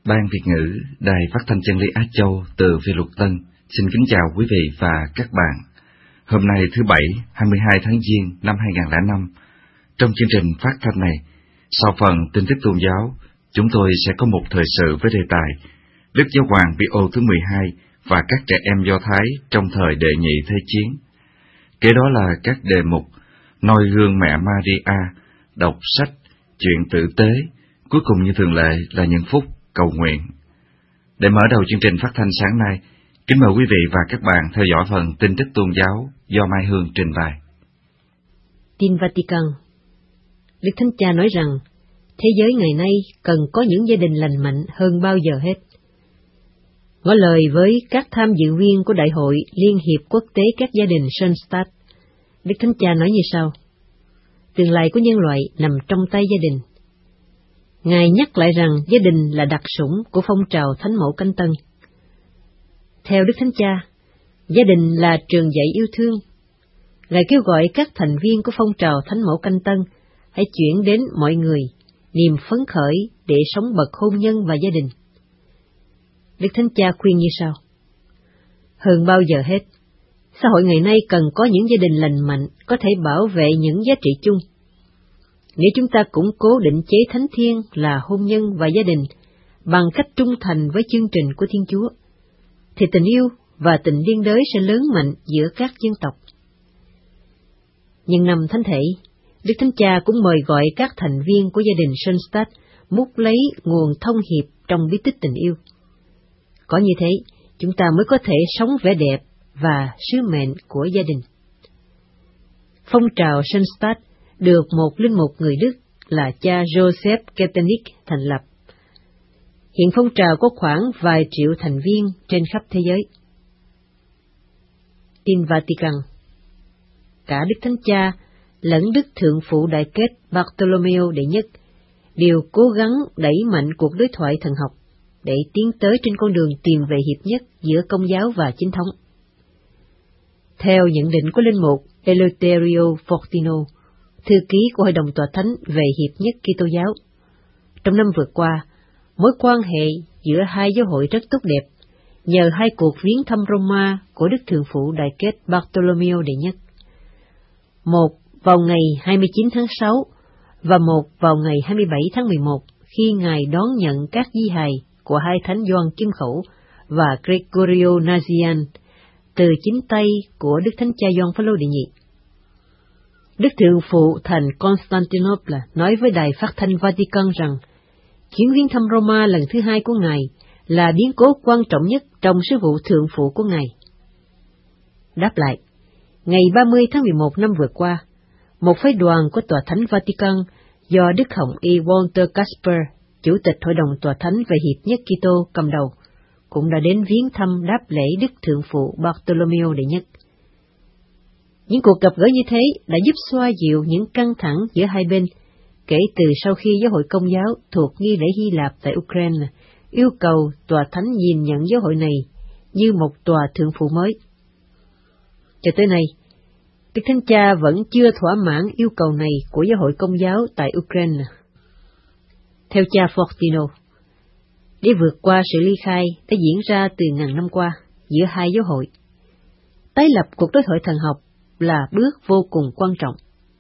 Ban Việt ngữ, Đài Phát thanh Chân lý Á Châu từ Việt Luật Tân xin kính chào quý vị và các bạn. Hôm nay thứ Bảy, 22 tháng Giêng năm 2005, trong chương trình phát thanh này, sau phần tin tức tôn giáo, chúng tôi sẽ có một thời sự với đề tài Đức Giáo Hoàng Pio thứ 12 và các trẻ em Do Thái trong thời Đệ Nhị Thế Chiến. Kế đó là các đề mục noi gương mẹ Maria, đọc sách, chuyện tử tế, cuối cùng như thường lệ là những phút cầu nguyện. Để mở đầu chương trình phát thanh sáng nay, kính mời quý vị và các bạn theo dõi phần tin tức tôn giáo do Mai Hương trình bày. Tin Vatican. Đức Thánh Cha nói rằng thế giới ngày nay cần có những gia đình lành mạnh hơn bao giờ hết. Ngỏ lời với các tham dự viên của Đại hội Liên hiệp Quốc tế các gia đình Schoenstatt, Đức Thánh Cha nói như sau: tương lai của nhân loại nằm trong tay gia đình. Ngài nhắc lại rằng gia đình là đặc sủng của phong trào Thánh Mẫu Canh Tân. Theo Đức Thánh Cha, gia đình là trường dạy yêu thương. Ngài kêu gọi các thành viên của phong trào Thánh Mẫu Canh Tân hãy chuyển đến mọi người niềm phấn khởi để sống bậc hôn nhân và gia đình. Đức Thánh Cha khuyên như sau: hơn bao giờ hết, xã hội ngày nay cần có những gia đình lành mạnh có thể bảo vệ những giá trị chung. Nếu chúng ta củng cố định chế thánh thiêng là hôn nhân và gia đình bằng cách trung thành với chương trình của Thiên Chúa, thì tình yêu và tình liên đới sẽ lớn mạnh giữa các dân tộc. Nhân năm Thánh Thể, Đức Thánh Cha cũng mời gọi các thành viên của gia đình Schoenstatt múc lấy nguồn thông hiệp trong bí tích tình yêu. Có như thế, chúng ta mới có thể sống vẻ đẹp và sứ mệnh của gia đình. Phong trào Schoenstatt được một linh mục người Đức là cha Joseph Kettenich thành lập. Hiện phong trào có khoảng vài triệu thành viên trên khắp thế giới. Tin Vatican. Cả Đức Thánh Cha lẫn Đức Thượng phụ Đại Kết Bartolomeo đệ nhất đều cố gắng đẩy mạnh cuộc đối thoại thần học để tiến tới trên con đường tìm về hiệp nhất giữa Công giáo và Chính thống. Theo nhận định của linh mục Eleuterio Fortino, thư ký của Hội đồng Tòa Thánh về hiệp nhất Kitô giáo, trong năm vừa qua, mối quan hệ giữa hai giáo hội rất tốt đẹp nhờ hai cuộc viếng thăm Roma của Đức Thượng phụ Đại Kết Bartolomeo đệ nhất. Một vào ngày 29 tháng 6 và một vào ngày 27 tháng 11 khi Ngài đón nhận các di hài của hai thánh Gioan Kim Khẩu và Gregorio Nazian từ chính tay của Đức Thánh Cha Gioan Phaolô đệ nhị. Đức Thượng phụ thành Constantinople nói với Đài Phát thanh Vatican rằng chuyến viếng thăm Roma lần thứ hai của Ngài là biến cố quan trọng nhất trong sứ vụ thượng phụ của Ngài. Đáp lại, ngày 30 tháng 11 năm vừa qua, một phái đoàn của Tòa Thánh Vatican do Đức Hồng Y Walter Casper, Chủ tịch Hội đồng Tòa Thánh về hiệp nhất Kitô cầm đầu, cũng đã đến viếng thăm đáp lễ Đức Thượng phụ Bartolomeo đệ nhất. Những cuộc gặp gỡ như thế đã giúp xoa dịu những căng thẳng giữa hai bên, kể từ sau khi giáo hội Công giáo thuộc nghi lễ Hy Lạp tại Ukraine yêu cầu Tòa Thánh nhìn nhận giáo hội này như một tòa thượng phụ mới. Cho tới nay, Đức Thánh Cha vẫn chưa thỏa mãn yêu cầu này của giáo hội Công giáo tại Ukraine. Theo cha Fortino, để vượt qua sự ly khai đã diễn ra từ ngàn năm qua giữa hai giáo hội, tái lập cuộc đối thoại thần học là bước vô cùng quan trọng.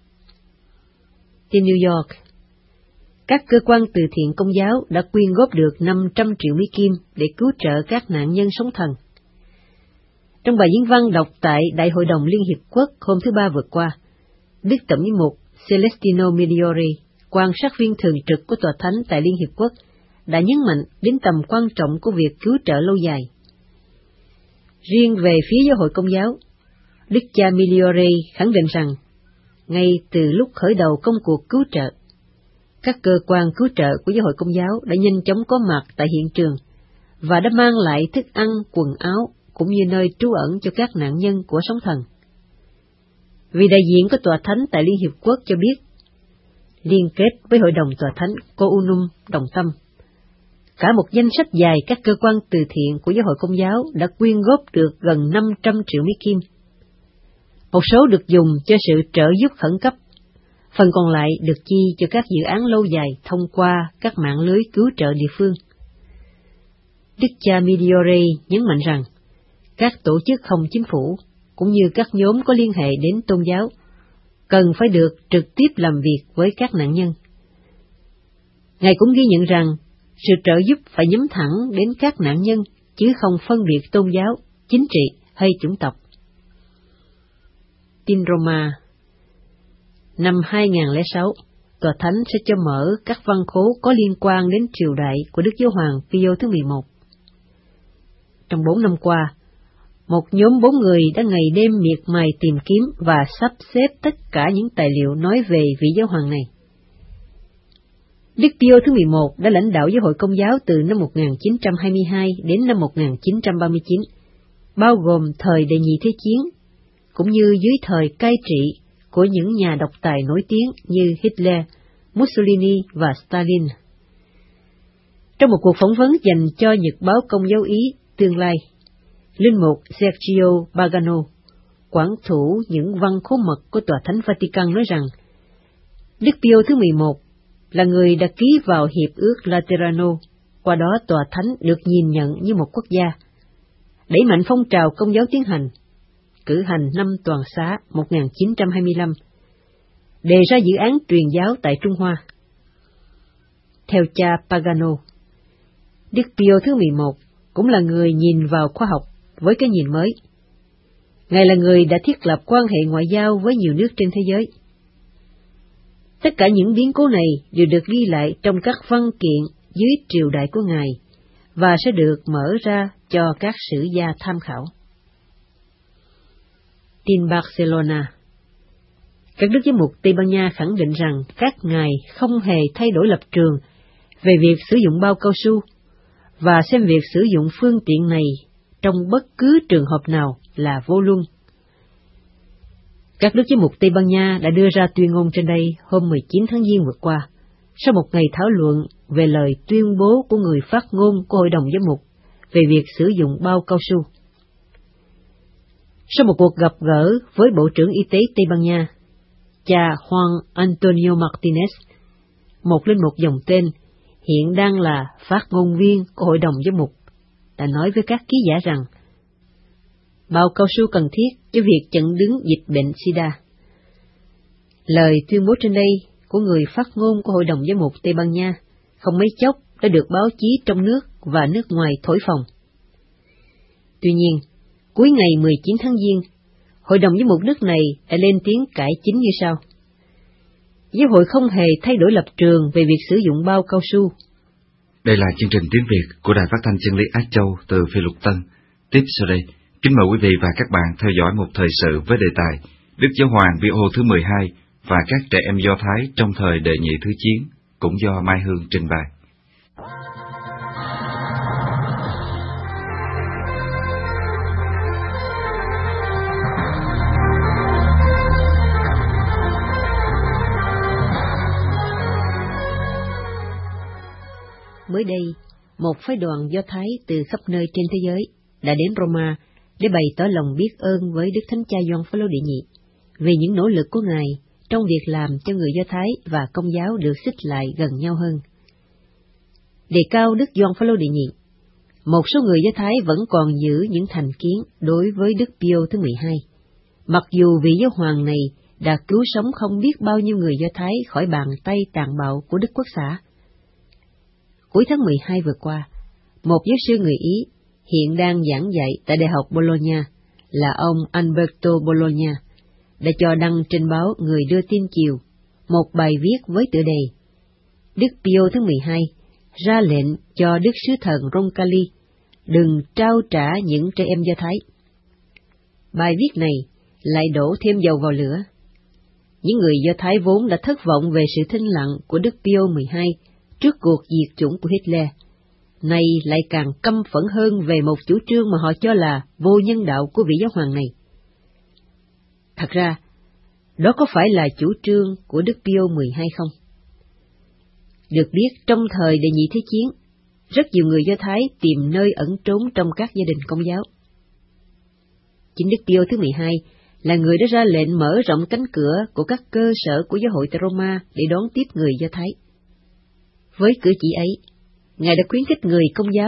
Tin New York. Các cơ quan từ thiện Công giáo đã quyên góp được 500 triệu Mỹ Kim để cứu trợ các nạn nhân sóng thần. Trong bài diễn văn đọc tại Đại hội đồng Liên hiệp Quốc hôm thứ Ba vừa qua, Đức Tổng giám mục Celestino Migliori, quan sát viên thường trực của Tòa Thánh tại Liên hiệp Quốc, đã nhấn mạnh đến tầm quan trọng của việc cứu trợ lâu dài. Riêng về phía giáo hội Công giáo, Đức cha Migliori khẳng định rằng, ngay từ lúc khởi đầu công cuộc cứu trợ, các cơ quan cứu trợ của giáo hội Công giáo đã nhanh chóng có mặt tại hiện trường và đã mang lại thức ăn, quần áo cũng như nơi trú ẩn cho các nạn nhân của sóng thần. Vì đại diện của Tòa Thánh tại Liên hiệp Quốc cho biết, liên kết với Hội đồng Tòa Thánh Counum Đồng Tâm, cả một danh sách dài các cơ quan từ thiện của giáo hội Công giáo đã quyên góp được gần 500 triệu Mỹ Kim. Một số được dùng cho sự trợ giúp khẩn cấp, phần còn lại được chi cho các dự án lâu dài thông qua các mạng lưới cứu trợ địa phương. Đức cha Migliore nhấn mạnh rằng các tổ chức không chính phủ cũng như các nhóm có liên hệ đến tôn giáo cần phải được trực tiếp làm việc với các nạn nhân. Ngài cũng ghi nhận rằng sự trợ giúp phải nhắm thẳng đến các nạn nhân chứ không phân biệt tôn giáo, chính trị hay chủng tộc. Tin Roma. Năm 2006, Tòa Thánh sẽ cho mở các văn khố có liên quan đến triều đại của Đức Giáo Hoàng Pio thứ 11. Trong 4 năm qua, một nhóm 4 người đã ngày đêm miệt mài tìm kiếm và sắp xếp tất cả những tài liệu nói về vị Giáo Hoàng này. Đức Pio thứ 11 đã lãnh đạo Giáo hội Công giáo từ năm 1922 đến năm 1939, bao gồm thời Đệ Nhị Thế Chiến, cũng như dưới thời cai trị của những nhà độc tài nổi tiếng như Hitler, Mussolini và Stalin. Trong một cuộc phỏng vấn dành cho Nhật báo Công giáo Ý Tương lai, linh mục Sergio Pagano, quản thủ những văn khố mật của Tòa Thánh Vatican nói rằng, Đức Pio thứ 11 là người đã ký vào Hiệp ước Laterano, qua đó Tòa Thánh được nhìn nhận như một quốc gia, đẩy mạnh phong trào Công giáo tiến hành, cử hành năm toàn xá 1925, đề ra dự án truyền giáo tại Trung Hoa. Theo cha Pagano, Đức Pio thứ 11 cũng là người nhìn vào khoa học với cái nhìn mới. Ngài là người đã thiết lập quan hệ ngoại giao với nhiều nước trên thế giới. Tất cả những biến cố này đều được ghi lại trong các văn kiện dưới triều đại của Ngài và sẽ được mở ra cho các sử gia tham khảo. Tin Barcelona. Các đức giám mục Tây Ban Nha khẳng định rằng các ngài không hề thay đổi lập trường về việc sử dụng bao cao su và xem việc sử dụng phương tiện này trong bất cứ trường hợp nào là vô luân. Các đức giám mục Tây Ban Nha đã đưa ra tuyên ngôn trên đây hôm 19 tháng Giêng vừa qua, sau một ngày thảo luận về lời tuyên bố của người phát ngôn của Hội đồng Giám mục về việc sử dụng bao cao su. Sau một cuộc gặp gỡ với Bộ trưởng Y tế Tây Ban Nha, cha Juan Antonio Martinez, một linh mục dòng tên, hiện đang là phát ngôn viên của Hội đồng Giám mục, đã nói với các ký giả rằng bao cao su cần thiết cho việc chặn đứng dịch bệnh SIDA. Lời tuyên bố trên đây của người phát ngôn của Hội đồng Giám mục Tây Ban Nha không mấy chốc đã được báo chí trong nước và nước ngoài thổi phồng. Tuy nhiên, cuối ngày 19 tháng Giêng, Hội đồng Giám mục nước này đã lên tiếng cải chính như sau. Giáo hội không hề thay đổi lập trường về việc sử dụng bao cao su. Đây là chương trình tiếng Việt của Đài Phát thanh Chân lý Á Châu từ Phi Lục Tân. Tiếp sau đây, kính mời quý vị và các bạn theo dõi một thời sự với đề tài Đức Giáo Hoàng Pio thứ 12 và các trẻ em Do Thái trong thời Đệ Nhị Thứ Chiến, cũng do Mai Hương trình bày. Mới đây, một phái đoàn Do Thái từ khắp nơi trên thế giới đã đến Roma để bày tỏ lòng biết ơn với Đức Thánh Cha Gioan Phaolô đệ nhị vì những nỗ lực của Ngài trong việc làm cho người Do Thái và Công giáo được xích lại gần nhau hơn. Đề cao Đức Gioan Phaolô đệ nhị, một số người Do Thái vẫn còn giữ những thành kiến đối với Đức Pio thứ 12, mặc dù vị Giáo hoàng này đã cứu sống không biết bao nhiêu người Do Thái khỏi bàn tay tàn bạo của Đức Quốc xã. Cuối tháng 12 vừa qua, một giáo sư người Ý hiện đang giảng dạy tại Đại học Bologna là ông Alberto Bologna đã cho đăng trên báo Người đưa tin chiều một bài viết với tựa đề Đức Pio thứ 12 ra lệnh cho Đức Sứ Thần Roncalli đừng trao trả những trẻ em Do Thái. Bài viết này lại đổ thêm dầu vào lửa. Những người Do Thái vốn đã thất vọng về sự thinh lặng của Đức Pio 12 trước cuộc diệt chủng của Hitler, nay lại càng căm phẫn hơn về một chủ trương mà họ cho là vô nhân đạo của vị Giáo hoàng này. Thật ra, đó có phải là chủ trương của Đức Pio 12 không? Được biết, trong thời Đệ Nhị Thế Chiến, rất nhiều người Do Thái tìm nơi ẩn trốn trong các gia đình Công giáo. Chính Đức Pio thứ 12 là người đã ra lệnh mở rộng cánh cửa của các cơ sở của giáo hội tại Roma để đón tiếp người Do Thái. Với cử chỉ ấy, Ngài đã khuyến khích người Công giáo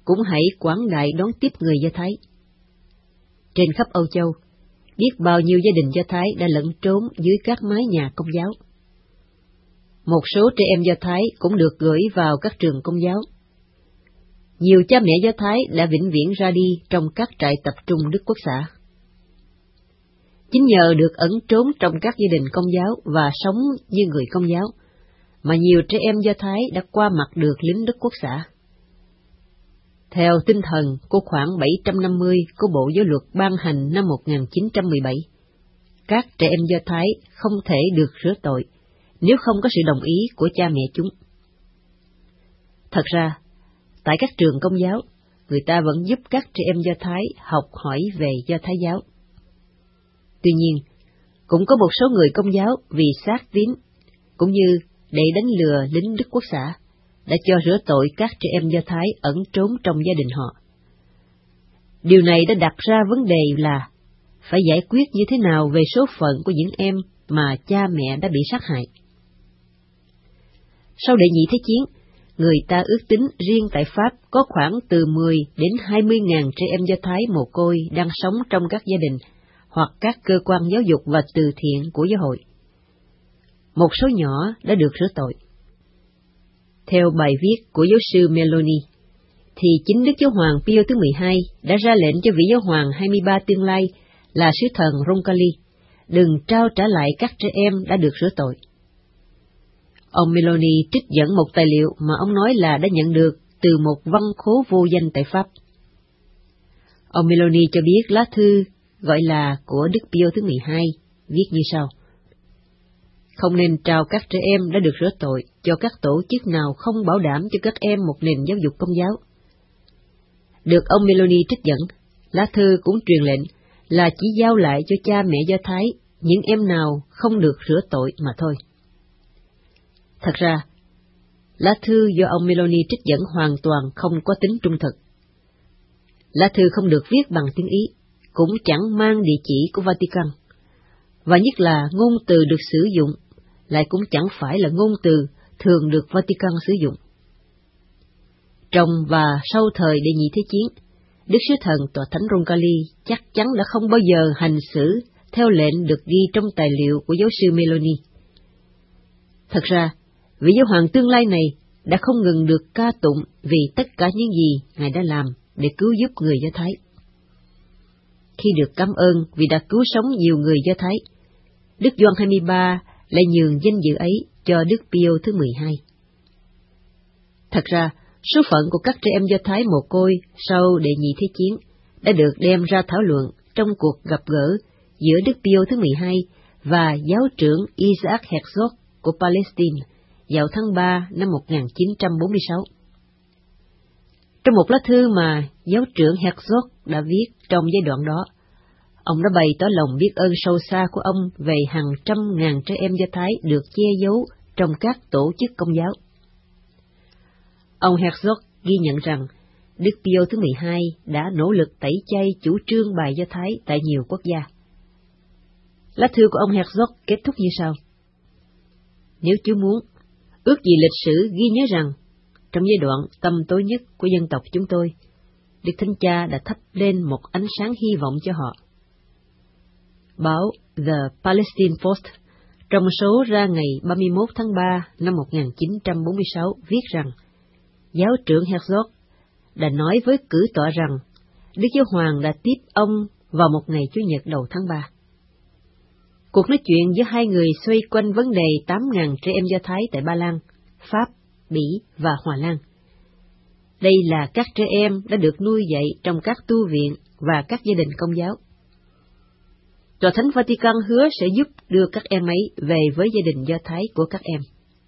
cũng hãy quảng đại đón tiếp người Do Thái. Trên khắp Âu Châu, biết bao nhiêu gia đình Do Thái đã lẫn trốn dưới các mái nhà Công giáo. Một số trẻ em Do Thái cũng được gửi vào các trường Công giáo. Nhiều cha mẹ Do Thái đã vĩnh viễn ra đi trong các trại tập trung Đức Quốc xã. Chính nhờ được ẩn trốn trong các gia đình Công giáo và sống như người Công giáo, mà nhiều trẻ em Do Thái đã qua mặt được lính Đức Quốc xã. Theo tinh thần của khoảng 750 của Bộ Giáo luật ban hành năm 1917, các trẻ em Do Thái không thể được rửa tội nếu không có sự đồng ý của cha mẹ chúng. Thật ra, tại các trường Công giáo, người ta vẫn giúp các trẻ em Do Thái học hỏi về Do Thái giáo. Tuy nhiên, cũng có một số người Công giáo vì xác tín, cũng như để đánh lừa lính Đức Quốc xã, đã cho rửa tội các trẻ em Do Thái ẩn trốn trong gia đình họ. Điều này đã đặt ra vấn đề là phải giải quyết như thế nào về số phận của những em mà cha mẹ đã bị sát hại. Sau Đệ Nhị Thế Chiến, người ta ước tính riêng tại Pháp có khoảng từ 10 đến 20.000 trẻ em Do Thái mồ côi đang sống trong các gia đình hoặc các cơ quan giáo dục và từ thiện của giáo hội. Một số nhỏ đã được rửa tội. Theo bài viết của giáo sư Meloni, thì chính Đức Giáo hoàng Pio thứ 12 đã ra lệnh cho vị giáo hoàng 23 tương lai là sứ thần Roncalli đừng trao trả lại các trẻ em đã được rửa tội. Ông Meloni trích dẫn một tài liệu mà ông nói là đã nhận được từ một văn khố vô danh tại Pháp. Ông Meloni cho biết lá thư gọi là của Đức Pio thứ 12 viết như sau: không nên trao các trẻ em đã được rửa tội cho các tổ chức nào không bảo đảm cho các em một nền giáo dục Công giáo. Được ông Meloni trích dẫn, lá thư cũng truyền lệnh là chỉ giao lại cho cha mẹ Do Thái những em nào không được rửa tội mà thôi. Thật ra, lá thư do ông Meloni trích dẫn hoàn toàn không có tính trung thực. Lá thư không được viết bằng tiếng Ý, cũng chẳng mang địa chỉ của Vatican, và nhất là ngôn từ được sử dụng lại cũng chẳng phải là ngôn từ thường được Vatican sử dụng. Trong và sau thời Đệ Nhị Thế Chiến, Đức Sứ Thần Tòa Thánh Roncalli chắc chắn đã không bao giờ hành xử theo lệnh được ghi trong tài liệu của giáo sư Meloni. Thật ra, vị giáo hoàng tương lai này đã không ngừng được ca tụng vì tất cả những gì Ngài đã làm để cứu giúp người Do Thái. Khi được cảm ơn vì đã cứu sống nhiều người Do Thái, Đức Gioan 23 lại nhường danh dự ấy cho Đức Pio thứ 12. Thật ra, số phận của các trẻ em Do Thái mồ côi sau Đệ Nhị Thế Chiến đã được đem ra thảo luận trong cuộc gặp gỡ giữa Đức Pio thứ 12 và giáo trưởng Isaac Herzog của Palestine vào tháng 3 năm 1946. Trong một lá thư mà giáo trưởng Herzog đã viết trong giai đoạn đó, ông đã bày tỏ lòng biết ơn sâu xa của ông về hàng trăm ngàn trẻ em Do Thái được che giấu trong các tổ chức Công giáo. Ông Herzog ghi nhận rằng Đức Pio thứ 12 đã nỗ lực tẩy chay chủ trương bài Do Thái tại nhiều quốc gia. Lá thư của ông Herzog kết thúc như sau: nếu Chúa muốn, ước gì lịch sử ghi nhớ rằng trong giai đoạn tăm tối nhất của dân tộc chúng tôi, Đức Thánh Cha đã thắp lên một ánh sáng hy vọng cho họ. Báo The Palestine Post trong số ra ngày 31 tháng 3 năm 1946 viết rằng giáo trưởng Herzog đã nói với cử tọa rằng Đức Giáo Hoàng đã tiếp ông vào một ngày Chủ nhật đầu tháng 3. Cuộc nói chuyện giữa hai người xoay quanh vấn đề 8.000 trẻ em Do Thái tại Ba Lan, Pháp, Bỉ và Hòa Lan. Đây là các trẻ em đã được nuôi dạy trong các tu viện và các gia đình Công giáo. Tòa Thánh Vatican hứa sẽ giúp đưa các em ấy về với gia đình Do Thái của các em.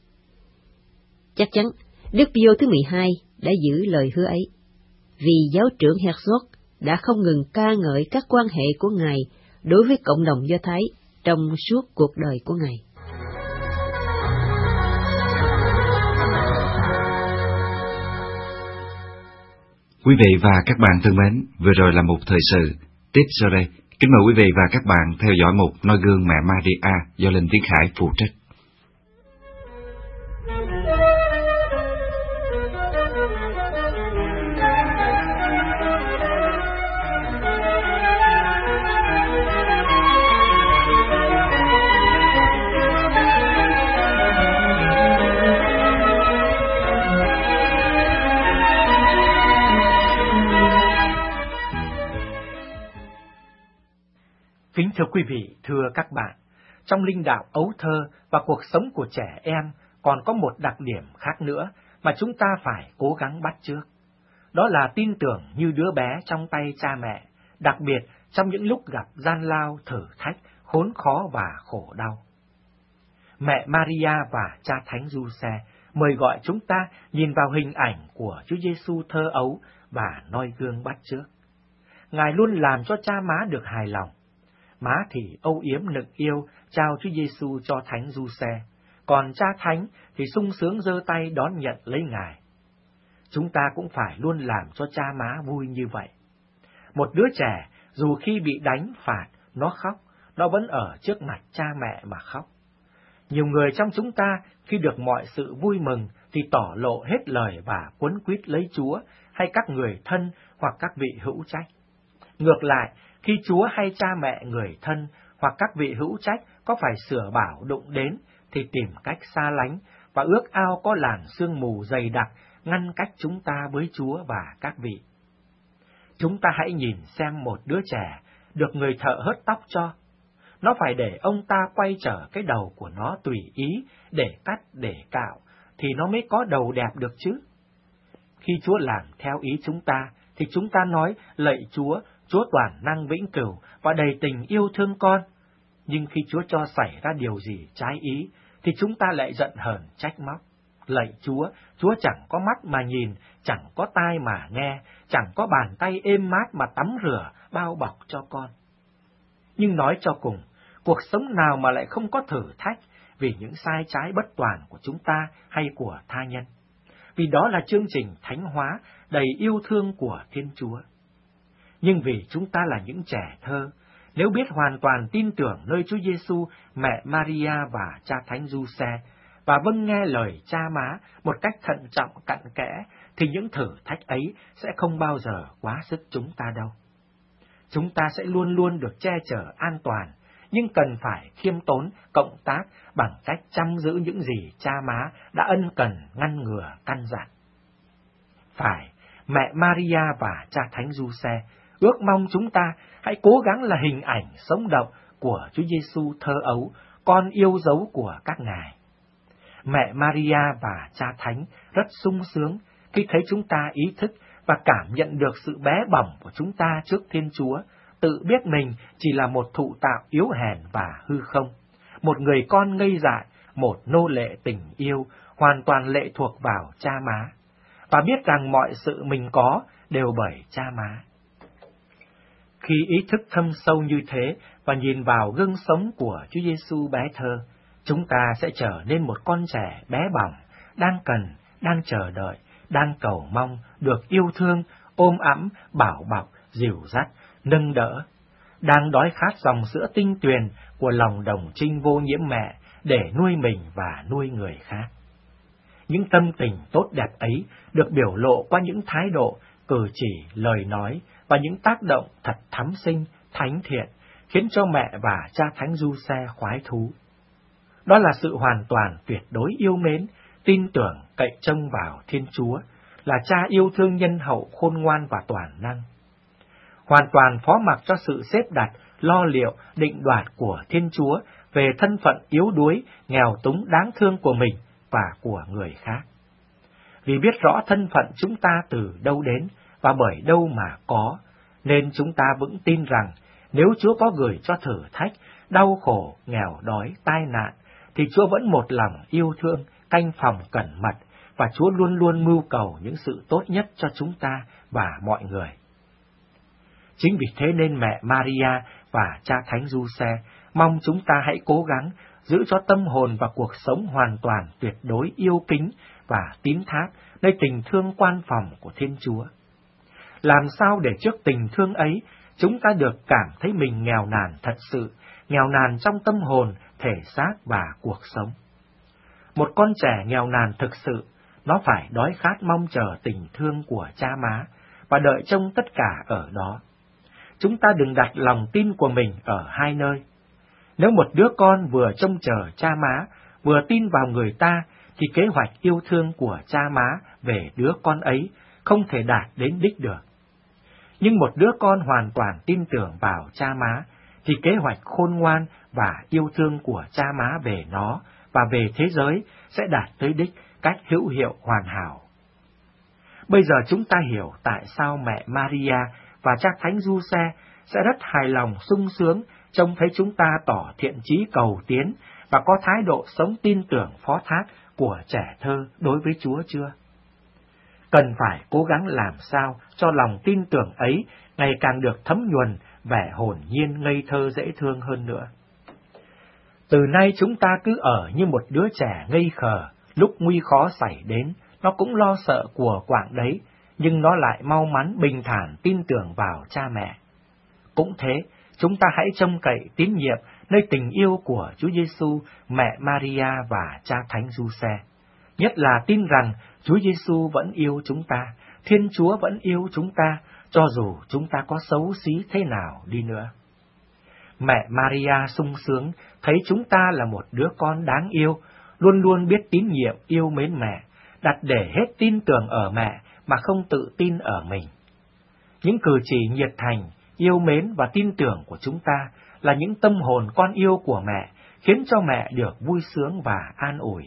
Chắc chắn, Đức Pio thứ 12 đã giữ lời hứa ấy, vì giáo trưởng Herzog đã không ngừng ca ngợi các quan hệ của Ngài đối với cộng đồng Do Thái trong suốt cuộc đời của Ngài. Quý vị và các bạn thân mến, vừa rồi là một thời sự. Tiếp sau đây, kính mời quý vị và các bạn theo dõi mục Noi gương mẹ Maria do Linh Tiến Khải phụ trách. Kính thưa quý vị, thưa các bạn, trong linh đạo ấu thơ và cuộc sống của trẻ em còn có một đặc điểm khác nữa mà chúng ta phải cố gắng bắt chước. Đó là tin tưởng như đứa bé trong tay cha mẹ, đặc biệt trong những lúc gặp gian lao, thử thách, khốn khó và khổ đau. Mẹ Maria và cha Thánh Giuse mời gọi chúng ta nhìn vào hình ảnh của Chúa Giêsu thơ ấu và noi gương bắt chước. Ngài luôn làm cho cha má được hài lòng. Má thì âu yếm nựng yêu trao Chúa Giêsu cho Thánh Giuse, còn cha Thánh thì sung sướng giơ tay đón nhận lấy Ngài. Chúng ta cũng phải luôn làm cho cha má vui như vậy. Một đứa trẻ dù khi bị đánh phạt, nó khóc, nó vẫn ở trước mặt cha mẹ mà khóc. Nhiều người trong chúng ta khi được mọi sự vui mừng thì tỏ lộ hết lời và quấn quýt lấy Chúa hay các người thân hoặc các vị hữu trách. Ngược lại, khi Chúa hay cha mẹ, người thân hoặc các vị hữu trách có phải sửa bảo đụng đến thì tìm cách xa lánh và ước ao có làn sương mù dày đặc ngăn cách chúng ta với Chúa và các vị. Chúng ta hãy nhìn xem một đứa trẻ được người thợ hớt tóc cho. Nó phải để ông ta quay trở cái đầu của nó tùy ý, để cắt, để cạo, thì nó mới có đầu đẹp được chứ. Khi Chúa làm theo ý chúng ta, thì chúng ta nói, lạy Chúa, Chúa toàn năng vĩnh cửu và đầy tình yêu thương con. Nhưng khi Chúa cho xảy ra điều gì trái ý, thì chúng ta lại giận hờn trách móc. Lạy Chúa, Chúa chẳng có mắt mà nhìn, chẳng có tai mà nghe, chẳng có bàn tay êm mát mà tắm rửa, bao bọc cho con. Nhưng nói cho cùng, cuộc sống nào mà lại không có thử thách vì những sai trái bất toàn của chúng ta hay của tha nhân? Vì đó là chương trình thánh hóa đầy yêu thương của Thiên Chúa. Nhưng vì chúng ta là những trẻ thơ, nếu biết hoàn toàn tin tưởng nơi Chúa Giêsu, mẹ Maria và cha Thánh Giuse và vâng nghe lời cha má một cách thận trọng cặn kẽ, thì những thử thách ấy sẽ không bao giờ quá sức chúng ta đâu. Chúng ta sẽ luôn luôn được che chở an toàn, nhưng cần phải khiêm tốn, cộng tác bằng cách chăm giữ những gì cha má đã ân cần ngăn ngừa căn dặn. Phải, mẹ Maria và cha Thánh Giuse ước mong chúng ta hãy cố gắng là hình ảnh sống động của Chúa Giêsu thơ ấu, con yêu dấu của các ngài. Mẹ Maria và cha Thánh rất sung sướng khi thấy chúng ta ý thức và cảm nhận được sự bé bỏng của chúng ta trước Thiên Chúa, tự biết mình chỉ là một thụ tạo yếu hèn và hư không, một người con ngây dại, một nô lệ tình yêu, hoàn toàn lệ thuộc vào cha má, và biết rằng mọi sự mình có đều bởi cha má. Khi ý thức thâm sâu như thế và nhìn vào gương sống của Chúa Giêsu bé thơ, chúng ta sẽ trở nên một con trẻ bé bỏng, đang cần, đang chờ đợi, đang cầu mong được yêu thương, ôm ẵm, bảo bọc, dìu dắt, nâng đỡ, đang đói khát dòng sữa tinh tuyền của lòng đồng trinh vô nhiễm mẹ để nuôi mình và nuôi người khác. Những tâm tình tốt đẹp ấy được biểu lộ qua những thái độ, cử chỉ, lời nói và những tác động thật thắm sinh, thánh thiện, khiến cho mẹ và cha Thánh Giuse khoái thú. Đó là sự hoàn toàn tuyệt đối yêu mến, tin tưởng, cậy trông vào Thiên Chúa, là cha yêu thương nhân hậu, khôn ngoan và toàn năng. Hoàn toàn phó mặc cho sự xếp đặt, lo liệu, định đoạt của Thiên Chúa về thân phận yếu đuối, nghèo túng đáng thương của mình và của người khác. Vì biết rõ thân phận chúng ta từ đâu đến và bởi đâu mà có, nên chúng ta vững tin rằng nếu Chúa có gửi cho thử thách, đau khổ, nghèo đói, tai nạn, thì Chúa vẫn một lòng yêu thương, canh phòng cẩn mật, và Chúa luôn luôn mưu cầu những sự tốt nhất cho chúng ta và mọi người. Chính vì thế nên mẹ Maria và cha Thánh Giuse mong chúng ta hãy cố gắng giữ cho tâm hồn và cuộc sống hoàn toàn tuyệt đối yêu kính và tín thác nơi tình thương quan phòng của Thiên Chúa. Làm sao để trước tình thương ấy, chúng ta được cảm thấy mình nghèo nàn thật sự, nghèo nàn trong tâm hồn, thể xác và cuộc sống. Một con trẻ nghèo nàn thực sự, nó phải đói khát mong chờ tình thương của cha má và đợi trông tất cả ở đó. Chúng ta đừng đặt lòng tin của mình ở hai nơi. Nếu một đứa con vừa trông chờ cha má, vừa tin vào người ta, thì kế hoạch yêu thương của cha má về đứa con ấy không thể đạt đến đích được. Nhưng một đứa con hoàn toàn tin tưởng vào cha má, thì kế hoạch khôn ngoan và yêu thương của cha má về nó và về thế giới sẽ đạt tới đích cách hữu hiệu hoàn hảo. Bây giờ chúng ta hiểu tại sao mẹ Maria và cha Thánh Giuse sẽ rất hài lòng sung sướng trông thấy chúng ta tỏ thiện chí cầu tiến và có thái độ sống tin tưởng phó thác của trẻ thơ đối với Chúa chưa? Cần phải cố gắng làm sao cho lòng tin tưởng ấy ngày càng được thấm nhuần, vẻ hồn nhiên ngây thơ dễ thương hơn nữa. Từ nay chúng ta cứ ở như một đứa trẻ ngây khờ, lúc nguy khó xảy đến, nó cũng lo sợ của quạng đấy, nhưng nó lại mau mắn bình thản tin tưởng vào cha mẹ. Cũng thế, chúng ta hãy trông cậy tín nhiệm nơi tình yêu của Chúa Giêsu, mẹ Maria và cha Thánh Giuse. Nhất là tin rằng Chúa Giêsu vẫn yêu chúng ta, Thiên Chúa vẫn yêu chúng ta, cho dù chúng ta có xấu xí thế nào đi nữa. Mẹ Maria sung sướng thấy chúng ta là một đứa con đáng yêu, luôn luôn biết tín nhiệm yêu mến mẹ, đặt để hết tin tưởng ở mẹ mà không tự tin ở mình. Những cử chỉ nhiệt thành, yêu mến và tin tưởng của chúng ta là những tâm hồn con yêu của mẹ, khiến cho mẹ được vui sướng và an ủi.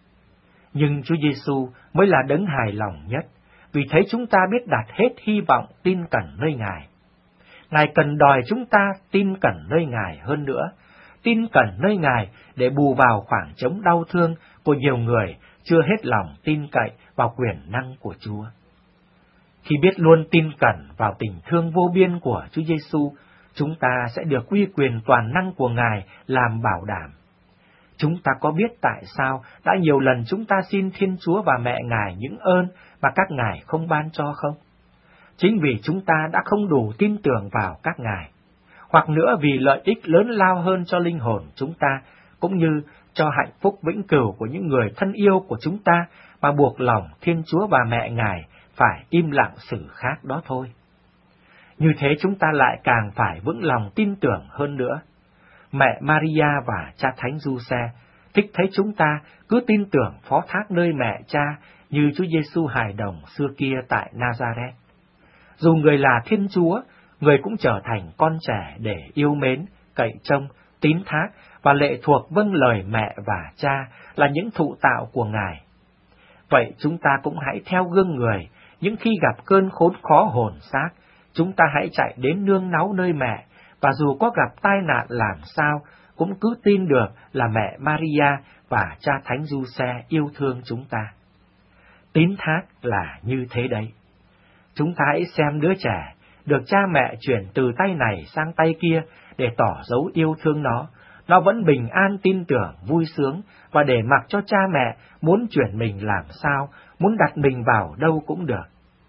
Nhưng Chúa Giêsu mới là đấng hài lòng nhất, vì thấy chúng ta biết đặt hết hy vọng tin cẩn nơi Ngài. Ngài cần đòi chúng ta tin cẩn nơi Ngài hơn nữa, tin cẩn nơi Ngài để bù vào khoảng trống đau thương của nhiều người chưa hết lòng tin cậy vào quyền năng của Chúa. Khi biết luôn tin cẩn vào tình thương vô biên của Chúa Giêsu, chúng ta sẽ được uy quyền toàn năng của Ngài làm bảo đảm. Chúng ta có biết tại sao đã nhiều lần chúng ta xin Thiên Chúa và mẹ Ngài những ơn mà các Ngài không ban cho không? Chính vì chúng ta đã không đủ tin tưởng vào các Ngài, hoặc nữa vì lợi ích lớn lao hơn cho linh hồn chúng ta, cũng như cho hạnh phúc vĩnh cửu của những người thân yêu của chúng ta mà buộc lòng Thiên Chúa và mẹ Ngài phải im lặng xử khác đó thôi. Như thế chúng ta lại càng phải vững lòng tin tưởng hơn nữa. Mẹ Maria và cha Thánh Giuse thích thấy chúng ta cứ tin tưởng phó thác nơi mẹ cha như Chúa Giêsu hài đồng xưa kia tại Nazareth. Dù người là Thiên Chúa, người cũng trở thành con trẻ để yêu mến, cậy trông, tín thác và lệ thuộc vâng lời mẹ và cha là những thụ tạo của Ngài. Vậy chúng ta cũng hãy theo gương người, những khi gặp cơn khốn khó hồn xác, chúng ta hãy chạy đến nương náu nơi mẹ, và dù có gặp tai nạn làm sao, cũng cứ tin được là mẹ Maria và cha Thánh Giuse yêu thương chúng ta. Tín thác là như thế đấy. Chúng ta hãy xem đứa trẻ được cha mẹ chuyển từ tay này sang tay kia để tỏ dấu yêu thương nó vẫn bình an tin tưởng, vui sướng và để mặc cho cha mẹ muốn chuyển mình làm sao, muốn đặt mình vào đâu cũng được.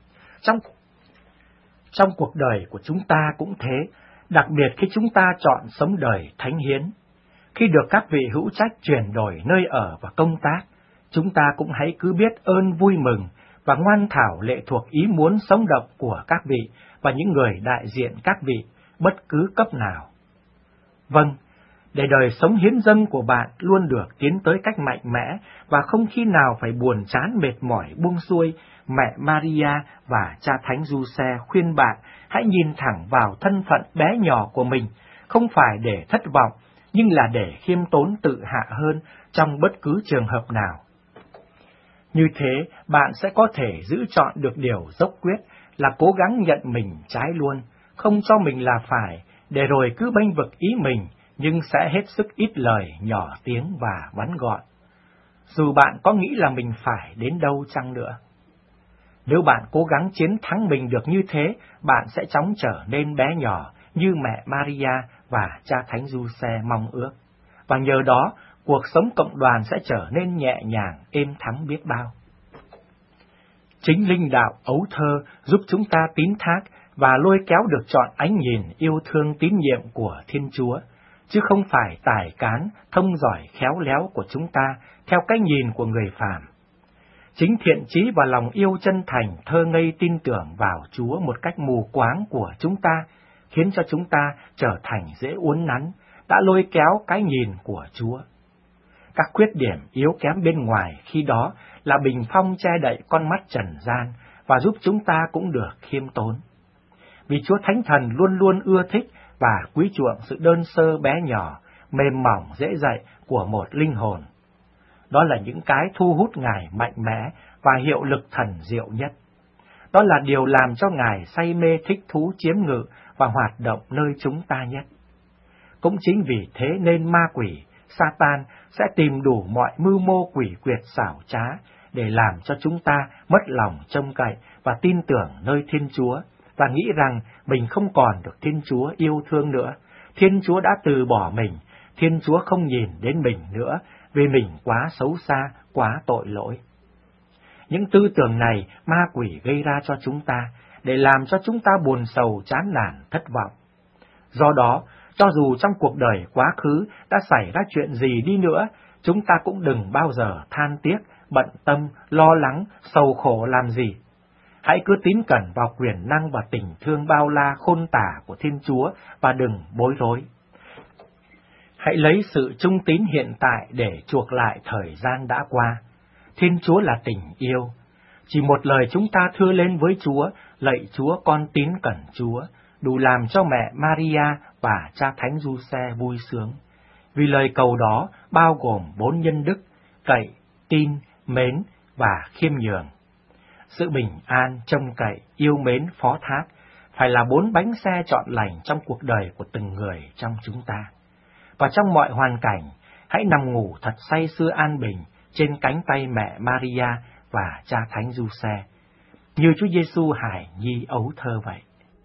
Trong cuộc đời của chúng ta cũng thế, đặc biệt khi chúng ta chọn sống đời thánh hiến. Khi được các vị hữu trách chuyển đổi nơi ở và công tác, chúng ta cũng hãy cứ biết ơn vui mừng và ngoan thảo lệ thuộc ý muốn sống động của các vị và những người đại diện các vị, bất cứ cấp nào. Vâng, để đời sống hiến dâng của bạn luôn được tiến tới cách mạnh mẽ và không khi nào phải buồn chán mệt mỏi buông xuôi, mẹ Maria và cha Thánh Giuse khuyên bạn hãy nhìn thẳng vào thân phận bé nhỏ của mình, không phải để thất vọng, nhưng là để khiêm tốn tự hạ hơn trong bất cứ trường hợp nào. Như thế, bạn sẽ có thể giữ chọn được điều dốc quyết là cố gắng nhận mình trái luôn, không cho mình là phải, để rồi cứ bênh vực ý mình, nhưng sẽ hết sức ít lời, nhỏ tiếng và ngắn gọn. Dù bạn có nghĩ là mình phải đến đâu chăng nữa. Nếu bạn cố gắng chiến thắng mình được như thế, bạn sẽ chóng trở nên bé nhỏ như mẹ Maria và cha Thánh Giuse mong ước. Và nhờ đó, cuộc sống cộng đoàn sẽ trở nên nhẹ nhàng, êm thắm biết bao. Chính linh đạo ấu thơ giúp chúng ta tín thác và lôi kéo được chọn ánh nhìn yêu thương tín nhiệm của Thiên Chúa, chứ không phải tài cán, thông giỏi khéo léo của chúng ta theo cái nhìn của người phàm. Chính thiện chí và lòng yêu chân thành thơ ngây tin tưởng vào Chúa một cách mù quáng của chúng ta, khiến cho chúng ta trở thành dễ uốn nắn, đã lôi kéo cái nhìn của Chúa. Các khuyết điểm yếu kém bên ngoài khi đó là bình phong che đậy con mắt trần gian và giúp chúng ta cũng được khiêm tốn. Vì Chúa Thánh Thần luôn luôn ưa thích và quý chuộng sự đơn sơ bé nhỏ, mềm mỏng dễ dạy của một linh hồn. Đó là những cái thu hút Ngài mạnh mẽ và hiệu lực thần diệu nhất. Đó là điều làm cho Ngài say mê thích thú chiếm ngự và hoạt động nơi chúng ta nhất. Cũng chính vì thế nên ma quỷ, Satan sẽ tìm đủ mọi mưu mô quỷ quyệt xảo trá để làm cho chúng ta mất lòng trông cậy và tin tưởng nơi Thiên Chúa, và nghĩ rằng mình không còn được Thiên Chúa yêu thương nữa. Thiên Chúa đã từ bỏ mình, Thiên Chúa không nhìn đến mình nữa, vì mình quá xấu xa, quá tội lỗi. Những tư tưởng này ma quỷ gây ra cho chúng ta, để làm cho chúng ta buồn sầu, chán nản, thất vọng. Do đó, cho dù trong cuộc đời quá khứ đã xảy ra chuyện gì đi nữa, chúng ta cũng đừng bao giờ than tiếc, bận tâm, lo lắng, sầu khổ làm gì. Hãy cứ tín cẩn vào quyền năng và tình thương bao la khôn tả của Thiên Chúa và đừng bối rối. Hãy lấy sự trung tín hiện tại để chuộc lại thời gian đã qua. Thiên Chúa là tình yêu. Chỉ một lời chúng ta thưa lên với Chúa, lạy Chúa con tín cẩn Chúa, đủ làm cho mẹ Maria và cha Thánh Giuse vui sướng. Vì lời cầu đó bao gồm 4 nhân đức: cậy, tin, mến và khiêm nhường. Sự bình an, trông cậy, yêu mến, phó thác phải là 4 bánh xe trọn lành trong cuộc đời của từng người trong chúng ta. Và trong mọi hoàn cảnh, hãy nằm ngủ thật say sưa an bình trên cánh tay mẹ Maria và cha Thánh Giuse, như Chúa Giêsu hài nhi ấu thơ vậy.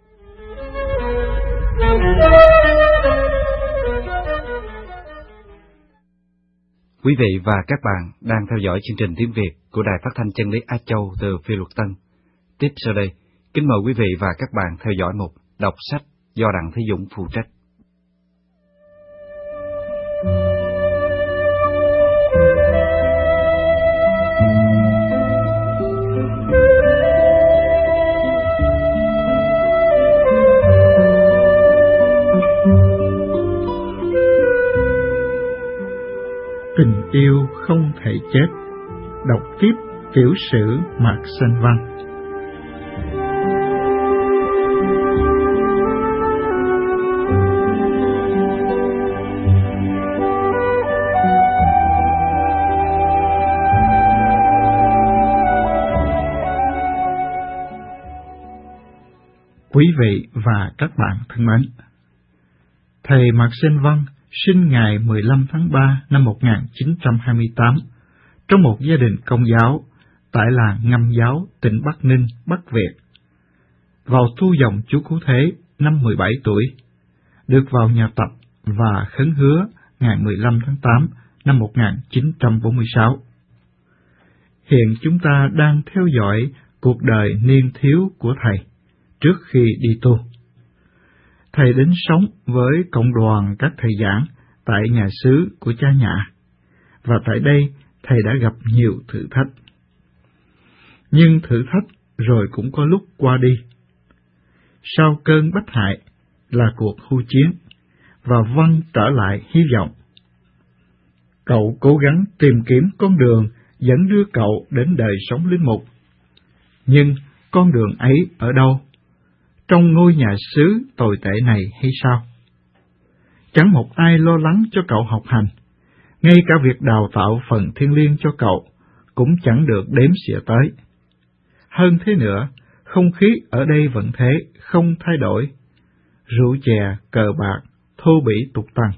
Quý vị và các bạn đang theo dõi chương trình tiếng Việt của Đài Phát thanh Chân lý Á Châu từ Phi Luật Tân. Tiếp sau đây, kính mời quý vị và các bạn theo dõi mục đọc sách do Đặng Thế Dũng phụ trách. Tình yêu không thể chết. Đọc tiếp tiểu sử Mạc Sanh Văn. Quý vị và các bạn thân mến, thầy Mạc Sanh Văn sinh ngày 15 tháng 3 năm 1928 trong một gia đình Công giáo tại làng Ngâm Giáo, tỉnh Bắc Ninh, Bắc Việt. Vào tu dòng Chúa Cứu Thế năm 17 tuổi, được vào nhà tập và khấn hứa ngày 15 tháng 8 năm 1946. Hiện chúng ta đang theo dõi cuộc đời niên thiếu của thầy trước khi đi tu. Thầy đến sống với cộng đoàn các thầy giảng tại nhà xứ của cha nhạ, và tại đây thầy đã gặp nhiều thử thách. Nhưng thử thách rồi cũng có lúc qua đi. Sau cơn bách hại là cuộc hưu chiến, và Văn trở lại hy vọng. Cậu cố gắng tìm kiếm con đường dẫn đưa cậu đến đời sống linh mục. Nhưng con đường ấy ở đâu? Trong ngôi nhà xứ tồi tệ này hay sao? Chẳng một ai lo lắng cho cậu học hành, ngay cả việc đào tạo phần thiêng liêng cho cậu cũng chẳng được đếm xỉa tới. Hơn thế nữa, không khí ở đây vẫn thế, không thay đổi. Rượu chè, cờ bạc, thô bỉ tục tằn.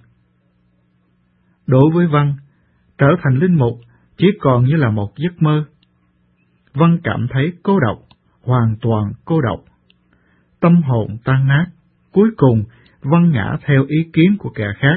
Đối với Văn, trở thành linh mục chỉ còn như là một giấc mơ. Văn cảm thấy cô độc, hoàn toàn cô độc. Tâm hồn tan nát, cuối cùng Văn ngã theo ý kiến của kẻ khác.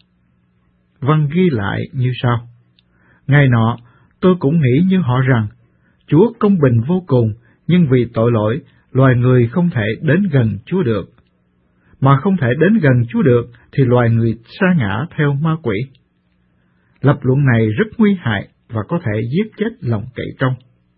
Văn ghi lại như sau: ngày nọ, tôi cũng nghĩ như họ rằng, Chúa công bình vô cùng, nhưng vì tội lỗi, loài người không thể đến gần Chúa được. Mà không thể đến gần Chúa được, thì loài người sa ngã theo ma quỷ. Lập luận này rất nguy hại và có thể giết chết lòng cậy trông.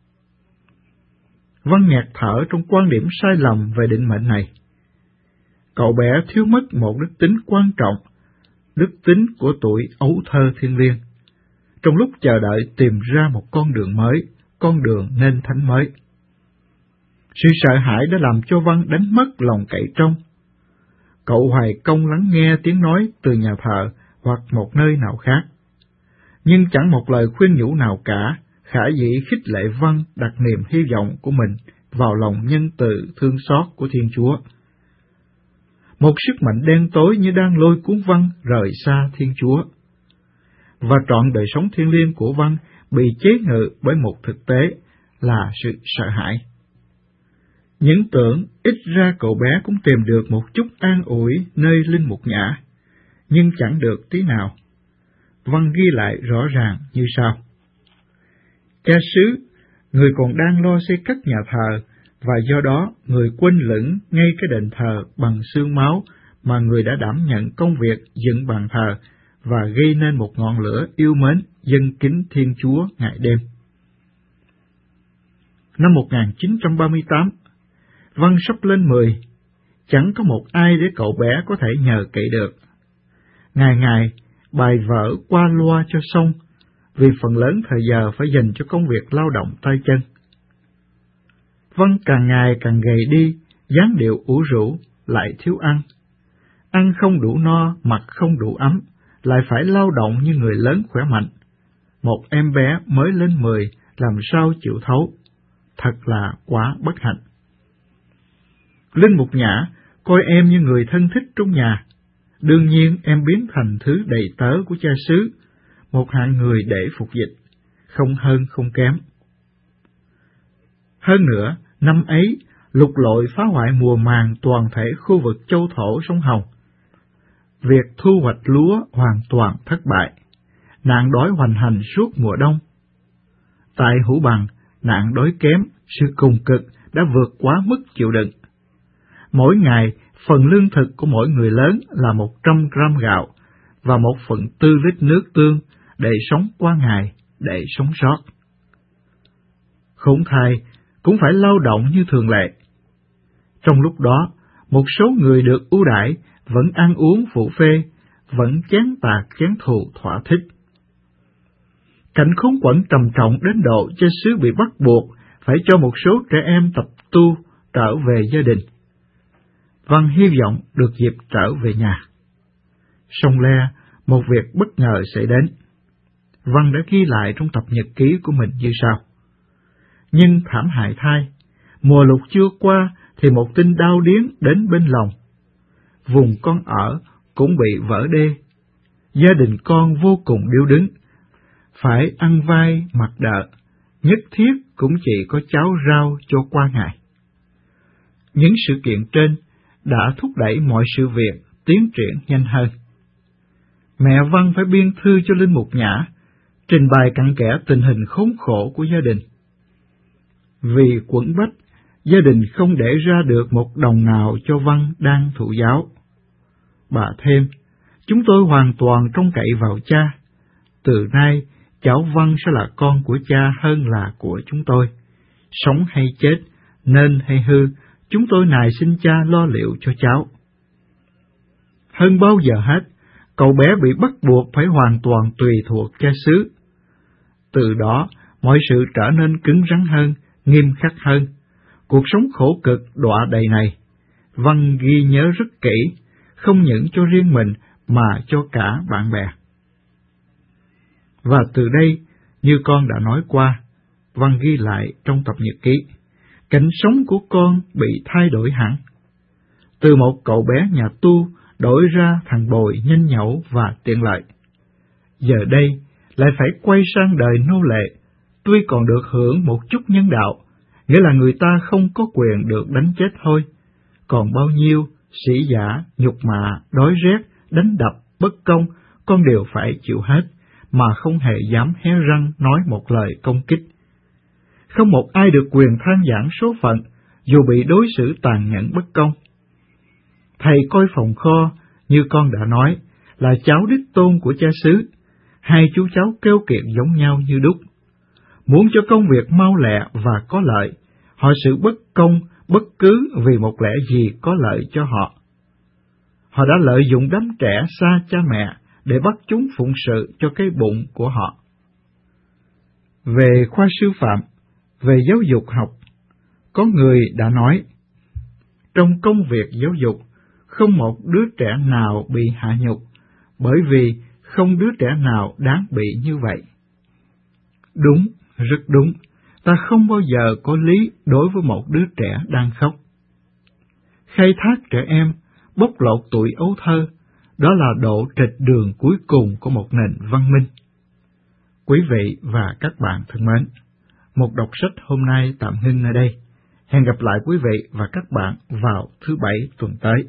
Văn nghẹt thở trong quan điểm sai lầm về định mệnh này. Cậu bé thiếu mất một đức tính quan trọng, đức tính của tuổi ấu thơ thiêng liêng, trong lúc chờ đợi tìm ra một con đường mới, con đường nên thánh mới. Sự sợ hãi đã làm cho Văn đánh mất lòng cậy trông. cậu hoài công lắng nghe tiếng nói từ nhà thờ hoặc một nơi nào khác. Nhưng chẳng một lời khuyên nhủ nào cả, khả dĩ khích lệ Văn đặt niềm hy vọng của mình vào lòng nhân từ thương xót của Thiên Chúa. Một sức mạnh đen tối như đang lôi cuốn Văn rời xa Thiên Chúa. Và trọn đời sống thiêng liêng của Văn bị chế ngự bởi một thực tế là sự sợ hãi. Những tưởng ít ra cậu bé cũng tìm được một chút an ủi nơi linh mục nhã, nhưng chẳng được tí nào. Văn ghi lại rõ ràng như sau: Cha xứ, người còn đang lo xây cất nhà thờ, và do đó người quên lửng ngay cái đền thờ bằng xương máu mà người đã đảm nhận công việc dựng bàn thờ và gây nên một ngọn lửa yêu mến dâng kính Thiên Chúa ngày đêm. Năm 1938, Văn sắp lên 10, chẳng có một ai để cậu bé có thể nhờ cậy được. Ngày ngày, bài vở qua loa cho xong, vì phần lớn thời giờ phải dành cho công việc lao động tay chân. Văn càng ngày càng gầy đi, dáng điệu ủ rũ, lại thiếu ăn. Ăn không đủ no, mặc không đủ ấm, lại phải lao động như người lớn khỏe mạnh. Một em bé mới lên 10 làm sao chịu thấu, thật là quá bất hạnh. Linh mục nhã coi em như người thân thích trong nhà, đương nhiên em biến thành thứ đầy tớ của cha xứ, một hạng người để phục dịch, không hơn không kém. Hơn nữa, năm ấy, lục lội phá hoại mùa màng toàn thể khu vực châu thổ sông Hồng. Việc thu hoạch lúa hoàn toàn thất bại, nạn đói hoành hành suốt mùa đông. Tại Hữu Bằng, nạn đói kém, sự cùng cực đã vượt quá mức chịu đựng. Mỗi ngày, phần lương thực của mỗi người lớn là 100 gram gạo và 1/4 lít nước tương để sống qua ngày, để sống sót. Khốn thay, cũng phải lao động như thường lệ. Trong lúc đó, một số người được ưu đãi vẫn ăn uống phụ phê, vẫn chén tạc chén thù thỏa thích. Cảnh khốn quẫn trầm trọng đến độ cha xứ bị bắt buộc phải cho một số trẻ em tập tu trở về gia đình. Văn hy vọng được dịp trở về nhà. Song le, một việc bất ngờ xảy đến. Văn đã ghi lại trong tập nhật ký của mình như sau: Nhưng thảm hại thay, mùa lụt chưa qua thì một tin đau điếng đến bên lòng. Vùng con ở cũng bị vỡ đê. Gia đình con vô cùng điêu đứng, phải ăn vai mặc đợ, nhất thiết cũng chỉ có cháo rau cho qua ngày. Những sự kiện trên đã thúc đẩy mọi sự việc tiến triển nhanh hơn. Mẹ Văn phải biên thư cho linh mục nhã, trình bày cặn kẽ tình hình khốn khổ của gia đình. Vì quẫn bách, gia đình không để ra được một đồng nào cho Văn đang thụ giáo. Bà thêm, chúng tôi hoàn toàn trông cậy vào cha. Từ nay, cháu Văn sẽ là con của cha hơn là của chúng tôi. Sống hay chết, nên hay hư, chúng tôi nài xin cha lo liệu cho cháu. Hơn bao giờ hết, cậu bé bị bắt buộc phải hoàn toàn tùy thuộc cha xứ. Từ đó, mọi sự trở nên cứng rắn hơn, nghiêm khắc hơn. Cuộc sống khổ cực đọa đầy này, Văn ghi nhớ rất kỹ, không những cho riêng mình mà cho cả bạn bè. Và từ đây, như con đã nói qua, Văn ghi lại trong tập nhật ký, cảnh sống của con bị thay đổi hẳn. Từ một cậu bé nhà tu đổi ra thằng bồi nhanh nhẩu và tiện lợi. Giờ đây lại phải quay sang đời nô lệ, tuy còn được hưởng một chút nhân đạo, nghĩa là người ta không có quyền được đánh chết thôi, còn bao nhiêu sĩ giả, nhục mạ, đói rét, đánh đập, bất công, con đều phải chịu hết, mà không hề dám hé răng nói một lời công kích. Không một ai được quyền than vãn số phận, dù bị đối xử tàn nhẫn bất công. Thầy coi phòng kho, như con đã nói, là cháu đích tôn của cha xứ, hai chú cháu keo kiệt giống nhau như đúc. Muốn cho công việc mau lẹ và có lợi, họ xử bất công bất cứ vì một lẽ gì có lợi cho họ. Họ đã lợi dụng đám trẻ xa cha mẹ để bắt chúng phụng sự cho cái bụng của họ. Về khoa sư phạm, về giáo dục học, có người đã nói, trong công việc giáo dục, không một đứa trẻ nào bị hạ nhục, bởi vì không đứa trẻ nào đáng bị như vậy. Đúng, rất đúng, ta không bao giờ có lý đối với một đứa trẻ đang khóc. Khai thác trẻ em, bóc lột tuổi ấu thơ, đó là độ trịch đường cuối cùng của một nền văn minh. Quý vị và các bạn thân mến, một đọc sách hôm nay tạm ngưng ở đây. Hẹn gặp lại quý vị và các bạn vào thứ Bảy tuần tới.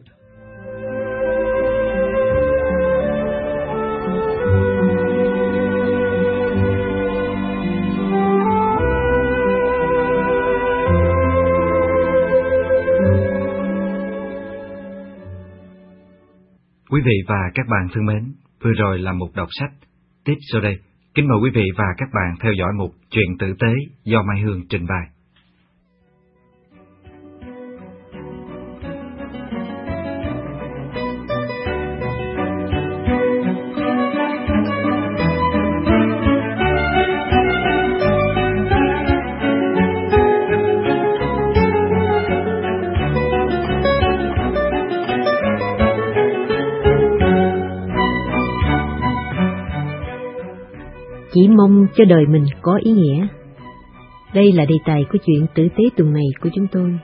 Quý vị và các bạn thân mến, vừa rồi là một đọc sách. Tiếp sau đây, kính mời quý vị và các bạn theo dõi một chuyện tử tế do Mai Hương trình bày. Chỉ mong cho đời mình có ý nghĩa. Đây là đề tài của chuyện tử tế tuần này của chúng tôi.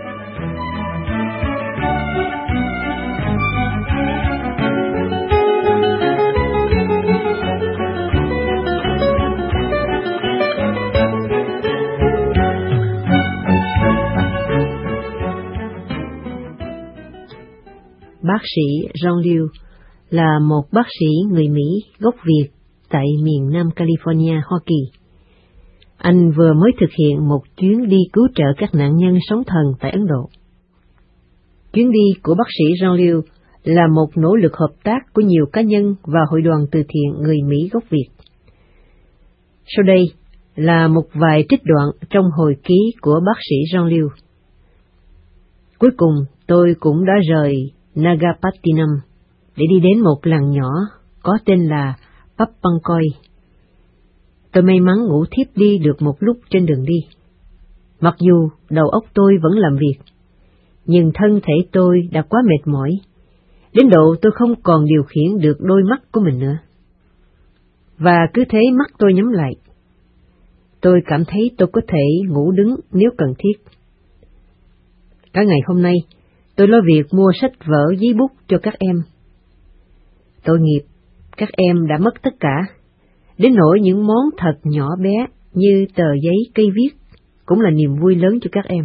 Bác sĩ Jean-Liu là một bác sĩ người Mỹ gốc Việt tại miền Nam California, Hoa Kỳ. Anh vừa mới thực hiện một chuyến đi cứu trợ các nạn nhân sóng thần tại Ấn Độ. Chuyến đi của bác sĩ Jean-Liu là một nỗ lực hợp tác của nhiều cá nhân và hội đoàn từ thiện người Mỹ gốc Việt. Sau đây là một vài trích đoạn trong hồi ký của bác sĩ Jean-Liu. Cuối cùng tôi cũng đã rời Nagapattinam để đi đến một làng nhỏ có tên là Papankoy. Tôi may mắn ngủ thiếp đi được một lúc trên đường đi. Mặc dù đầu óc tôi vẫn làm việc, nhưng thân thể tôi đã quá mệt mỏi, đến độ tôi không còn điều khiển được đôi mắt của mình nữa. Và cứ thế mắt tôi nhắm lại. Tôi cảm thấy tôi có thể ngủ đứng nếu cần thiết. Cả ngày hôm nay, tôi lo việc mua sách vở giấy bút cho các em. Tội nghiệp, các em đã mất tất cả, đến nỗi những món thật nhỏ bé như tờ giấy cây viết cũng là niềm vui lớn cho các em.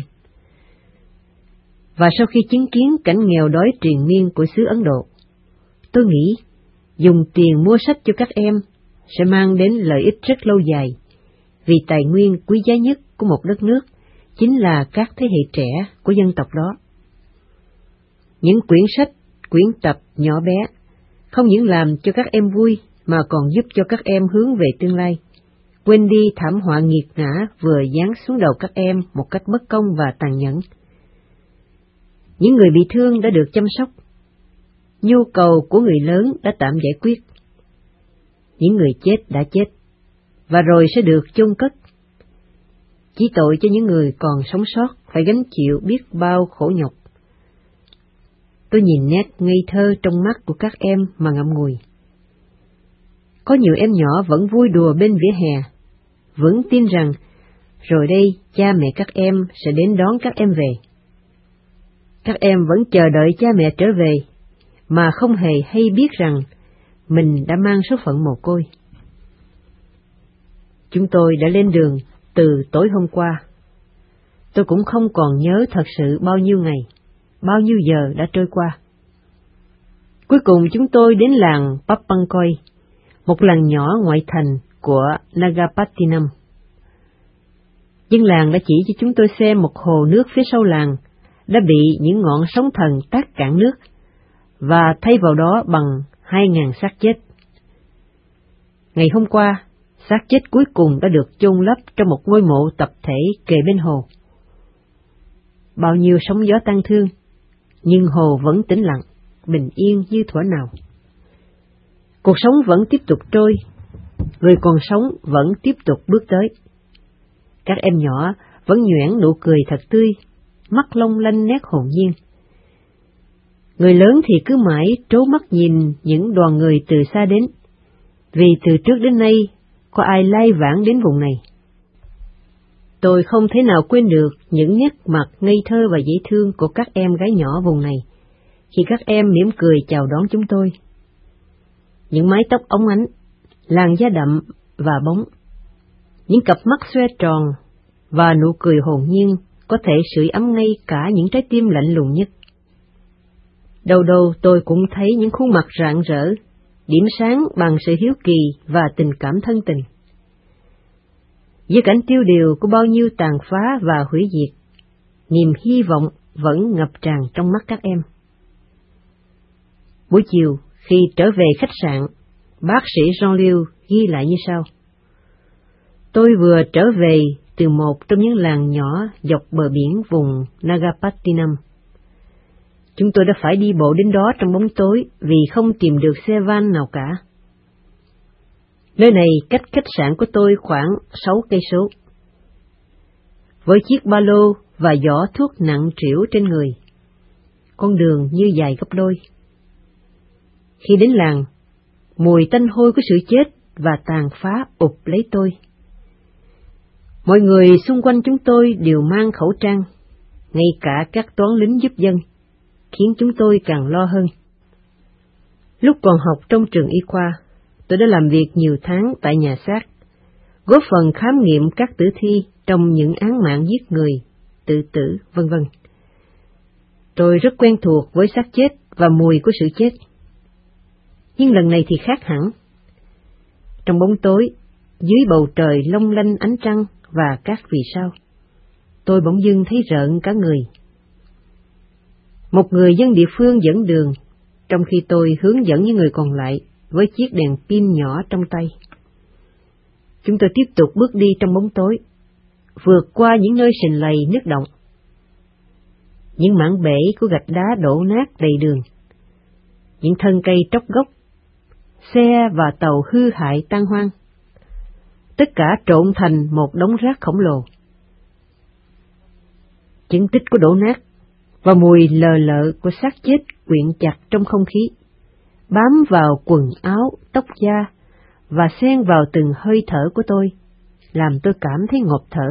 Và sau khi chứng kiến cảnh nghèo đói triền miên của xứ Ấn Độ, tôi nghĩ dùng tiền mua sách cho các em sẽ mang đến lợi ích rất lâu dài, vì tài nguyên quý giá nhất của một đất nước chính là các thế hệ trẻ của dân tộc đó. Những quyển sách, quyển tập nhỏ bé không những làm cho các em vui mà còn giúp cho các em hướng về tương lai, quên đi thảm họa nghiệt ngã vừa giáng xuống đầu các em một cách bất công và tàn nhẫn. Những người bị thương đã được chăm sóc, nhu cầu của người lớn đã tạm giải quyết, những người chết đã chết và rồi sẽ được chôn cất. Chỉ tội cho những người còn sống sót phải gánh chịu biết bao khổ nhọc. Tôi nhìn nét ngây thơ trong mắt của các em mà ngậm ngùi. Có nhiều em nhỏ vẫn vui đùa bên vỉa hè, vẫn tin rằng rồi đây cha mẹ các em sẽ đến đón các em về. Các em vẫn chờ đợi cha mẹ trở về, mà không hề hay biết rằng mình đã mang số phận mồ côi. Chúng tôi đã lên đường từ tối hôm qua. Tôi cũng không còn nhớ thật sự bao nhiêu ngày, bao nhiêu giờ đã trôi qua. Cuối cùng chúng tôi đến làng Papankoy, một làng nhỏ ngoại thành của Nagapattinam. Dân làng đã chỉ cho chúng tôi xem một hồ nước phía sau làng đã bị những ngọn sóng thần tát cạn nước và thay vào đó bằng 2.000 xác chết. Ngày hôm qua, xác chết cuối cùng đã được chôn lấp trong một ngôi mộ tập thể kề bên hồ. Bao nhiêu sóng gió tăng thương, nhưng hồ vẫn tĩnh lặng, bình yên như thuở nào. Cuộc sống vẫn tiếp tục trôi, người còn sống vẫn tiếp tục bước tới. Các em nhỏ vẫn nhoẻn nụ cười thật tươi, mắt long lanh nét hồn nhiên. Người lớn thì cứ mãi trố mắt nhìn những đoàn người từ xa đến, vì từ trước đến nay có ai lai vãng đến vùng này. Tôi không thể nào quên được những nét mặt ngây thơ và dễ thương của các em gái nhỏ vùng này, khi các em mỉm cười chào đón chúng tôi. Những mái tóc óng ánh, làn da đậm và bóng, những cặp mắt xoe tròn và nụ cười hồn nhiên có thể sưởi ấm ngay cả những trái tim lạnh lùng nhất. Đầu đầu tôi cũng thấy những khuôn mặt rạng rỡ, điểm sáng bằng sự hiếu kỳ và tình cảm thân tình. Giữa cảnh tiêu điều của bao nhiêu tàn phá và hủy diệt, niềm hy vọng vẫn ngập tràn trong mắt các em. Buổi chiều, khi trở về khách sạn, bác sĩ Jean-Liu ghi lại như sau. Tôi vừa trở về từ một trong những làng nhỏ dọc bờ biển vùng Nagapattinam. Chúng tôi đã phải đi bộ đến đó trong bóng tối vì không tìm được xe van nào cả. Nơi này cách khách sạn của tôi khoảng 6 cây số. Với chiếc ba lô và giỏ thuốc nặng trĩu trên người, con đường như dài gấp đôi. Khi đến làng, mùi tanh hôi của sự chết và tàn phá ụp lấy tôi. Mọi người xung quanh chúng tôi đều mang khẩu trang, ngay cả các toán lính giúp dân, khiến chúng tôi càng lo hơn. Lúc còn học trong trường y khoa, tôi đã làm việc nhiều tháng tại nhà xác, góp phần khám nghiệm các tử thi trong những án mạng giết người, tự tử, vân vân. Tôi rất quen thuộc với xác chết và mùi của sự chết. Nhưng lần này thì khác hẳn. Trong bóng tối, dưới bầu trời long lanh ánh trăng và các vì sao, tôi bỗng dưng thấy rợn cả người. Một người dân địa phương dẫn đường, trong khi tôi hướng dẫn những người còn lại với chiếc đèn pin nhỏ trong tay. Chúng tôi tiếp tục bước đi trong bóng tối, vượt qua những nơi sình lầy nước động, những mảng bể của gạch đá đổ nát đầy đường, những thân cây tróc gốc, xe và tàu hư hại tan hoang, tất cả trộn thành một đống rác khổng lồ. Chứng tích của đổ nát và mùi lờ lợ của xác chết quyện chặt trong không khí, bám vào quần áo, tóc da và xen vào từng hơi thở của tôi, làm tôi cảm thấy ngộp thở.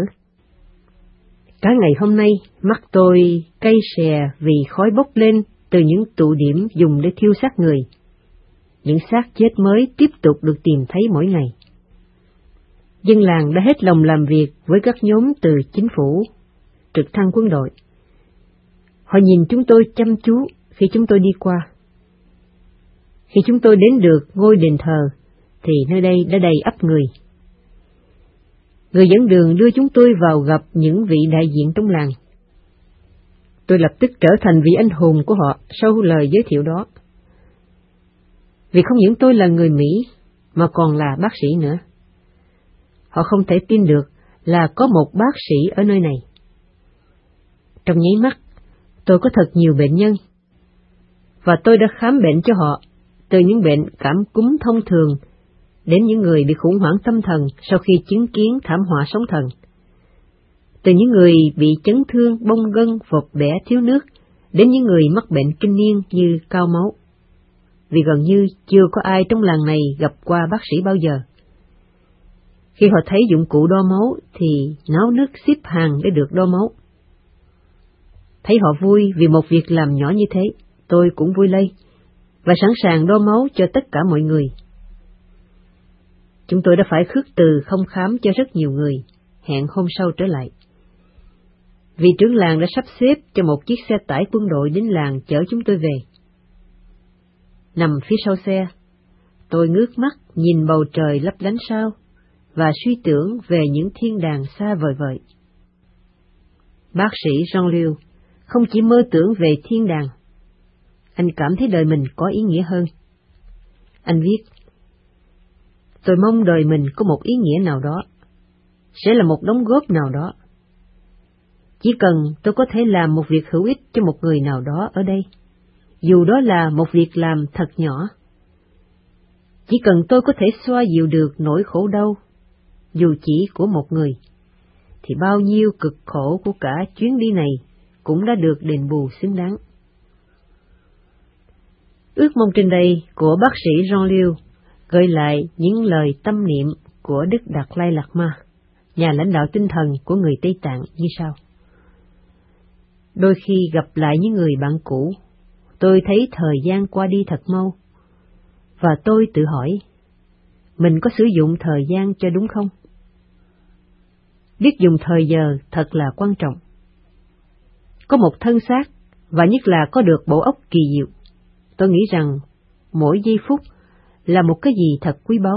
Cả ngày hôm nay, mắt tôi cay xè vì khói bốc lên từ những tụ điểm dùng để thiêu xác người. Những xác chết mới tiếp tục được tìm thấy mỗi ngày. Dân làng đã hết lòng làm việc với các nhóm từ chính phủ, trực thăng quân đội. Họ nhìn chúng tôi chăm chú khi chúng tôi đi qua. Khi chúng tôi đến được ngôi đền thờ, thì nơi đây đã đầy ắp người. Người dẫn đường đưa chúng tôi vào gặp những vị đại diện trong làng. Tôi lập tức trở thành vị anh hùng của họ sau lời giới thiệu đó. Vì không những tôi là người Mỹ, mà còn là bác sĩ nữa. Họ không thể tin được là có một bác sĩ ở nơi này. Trong nháy mắt, tôi có thật nhiều bệnh nhân, và tôi đã khám bệnh cho họ, từ những bệnh cảm cúm thông thường đến những người bị khủng hoảng tâm thần sau khi chứng kiến thảm họa sóng thần, từ những người bị chấn thương bong gân vột bẻ thiếu nước đến những người mắc bệnh kinh niên như cao máu. Vì gần như chưa có ai trong làng này gặp qua bác sĩ bao giờ. Khi họ thấy dụng cụ đo máu thì náo nức xếp hàng để được đo máu. Thấy họ vui vì một việc làm nhỏ như thế, tôi cũng vui lây, và sẵn sàng đo máu cho tất cả mọi người. Chúng tôi đã phải khước từ không khám cho rất nhiều người, hẹn hôm sau trở lại. Vị trưởng làng đã sắp xếp cho một chiếc xe tải quân đội đến làng chở chúng tôi về. Nằm phía sau xe, tôi ngước mắt nhìn bầu trời lấp lánh sao và suy tưởng về những thiên đàng xa vời vợi. Bác sĩ Jean-Liu không chỉ mơ tưởng về thiên đàng, anh cảm thấy đời mình có ý nghĩa hơn. Anh viết, tôi mong đời mình có một ý nghĩa nào đó, sẽ là một đóng góp nào đó. Chỉ cần tôi có thể làm một việc hữu ích cho một người nào đó ở đây, dù đó là một việc làm thật nhỏ. Chỉ cần tôi có thể xoa dịu được nỗi khổ đau, dù chỉ của một người, thì bao nhiêu cực khổ của cả chuyến đi này cũng đã được đền bù xứng đáng. Ước mong trên đây của bác sĩ Jean Liu gợi lại những lời tâm niệm của Đức Đạt Lai Lạt Ma, nhà lãnh đạo tinh thần của người Tây Tạng như sau. Đôi khi gặp lại những người bạn cũ, tôi thấy thời gian qua đi thật mau, và tôi tự hỏi, mình có sử dụng thời gian cho đúng không? Biết dùng thời giờ thật là quan trọng. Có một thân xác, và nhất là có được bộ óc kỳ diệu. Tôi nghĩ rằng mỗi giây phút là một cái gì thật quý báu.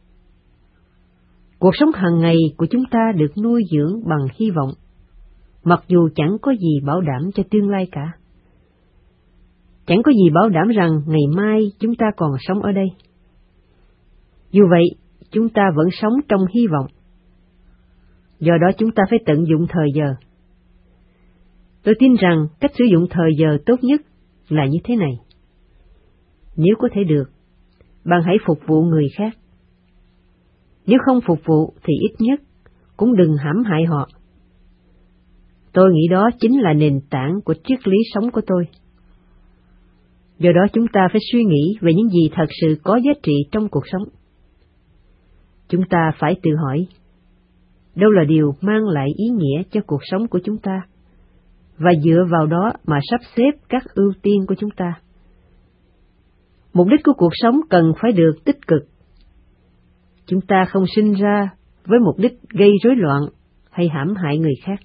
Cuộc sống hàng ngày của chúng ta được nuôi dưỡng bằng hy vọng, mặc dù chẳng có gì bảo đảm cho tương lai cả. Chẳng có gì bảo đảm rằng ngày mai chúng ta còn sống ở đây. Dù vậy, chúng ta vẫn sống trong hy vọng. Do đó chúng ta phải tận dụng thời giờ. Tôi tin rằng cách sử dụng thời giờ tốt nhất là như thế này. Nếu có thể được, bạn hãy phục vụ người khác. Nếu không phục vụ thì ít nhất cũng đừng hãm hại họ. Tôi nghĩ đó chính là nền tảng của triết lý sống của tôi. Do đó chúng ta phải suy nghĩ về những gì thật sự có giá trị trong cuộc sống. Chúng ta phải tự hỏi, đâu là điều mang lại ý nghĩa cho cuộc sống của chúng ta, và dựa vào đó mà sắp xếp các ưu tiên của chúng ta. Mục đích của cuộc sống cần phải được tích cực. Chúng ta không sinh ra với mục đích gây rối loạn hay hãm hại người khác.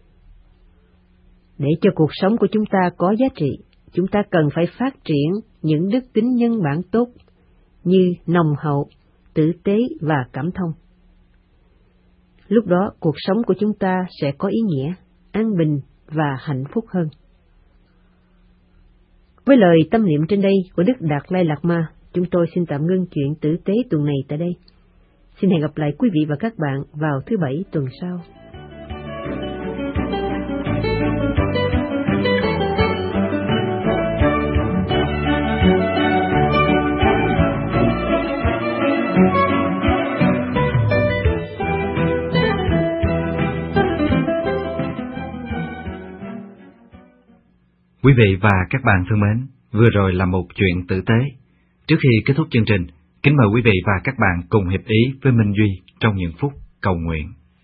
Để cho cuộc sống của chúng ta có giá trị, chúng ta cần phải phát triển những đức tính nhân bản tốt như nồng hậu, tử tế và cảm thông. Lúc đó cuộc sống của chúng ta sẽ có ý nghĩa, an bình và hạnh phúc hơn. Với lời tâm niệm trên đây của Đức Đạt Lai Lạt Ma, chúng tôi xin tạm ngưng chuyện tử tế tuần này tại đây. Xin hẹn gặp lại quý vị và các bạn vào thứ Bảy tuần sau. Quý vị và các bạn thân mến, vừa rồi là một chuyện tử tế. Trước khi kết thúc chương trình, kính mời quý vị và các bạn cùng hiệp ý với Minh Duy trong những phút cầu nguyện.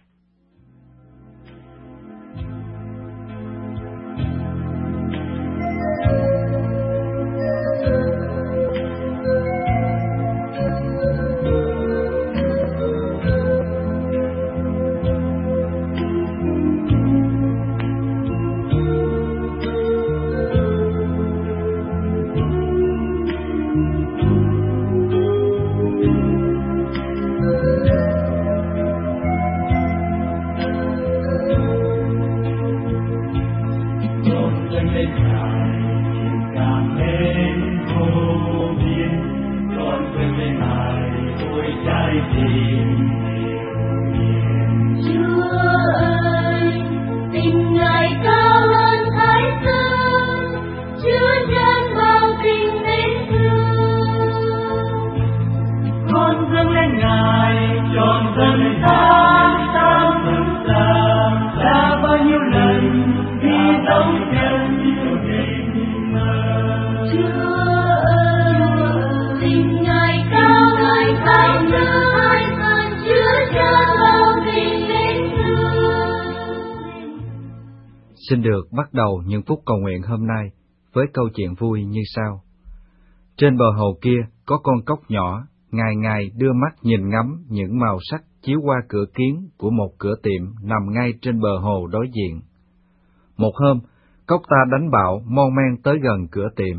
Xin được bắt đầu những phút cầu nguyện hôm nay với câu chuyện vui như sau. Trên bờ hồ kia có con cóc nhỏ, ngày ngày đưa mắt nhìn ngắm những màu sắc chiếu qua cửa kiến của một cửa tiệm nằm ngay trên bờ hồ đối diện. Một hôm, cóc ta đánh bạo mon men tới gần cửa tiệm.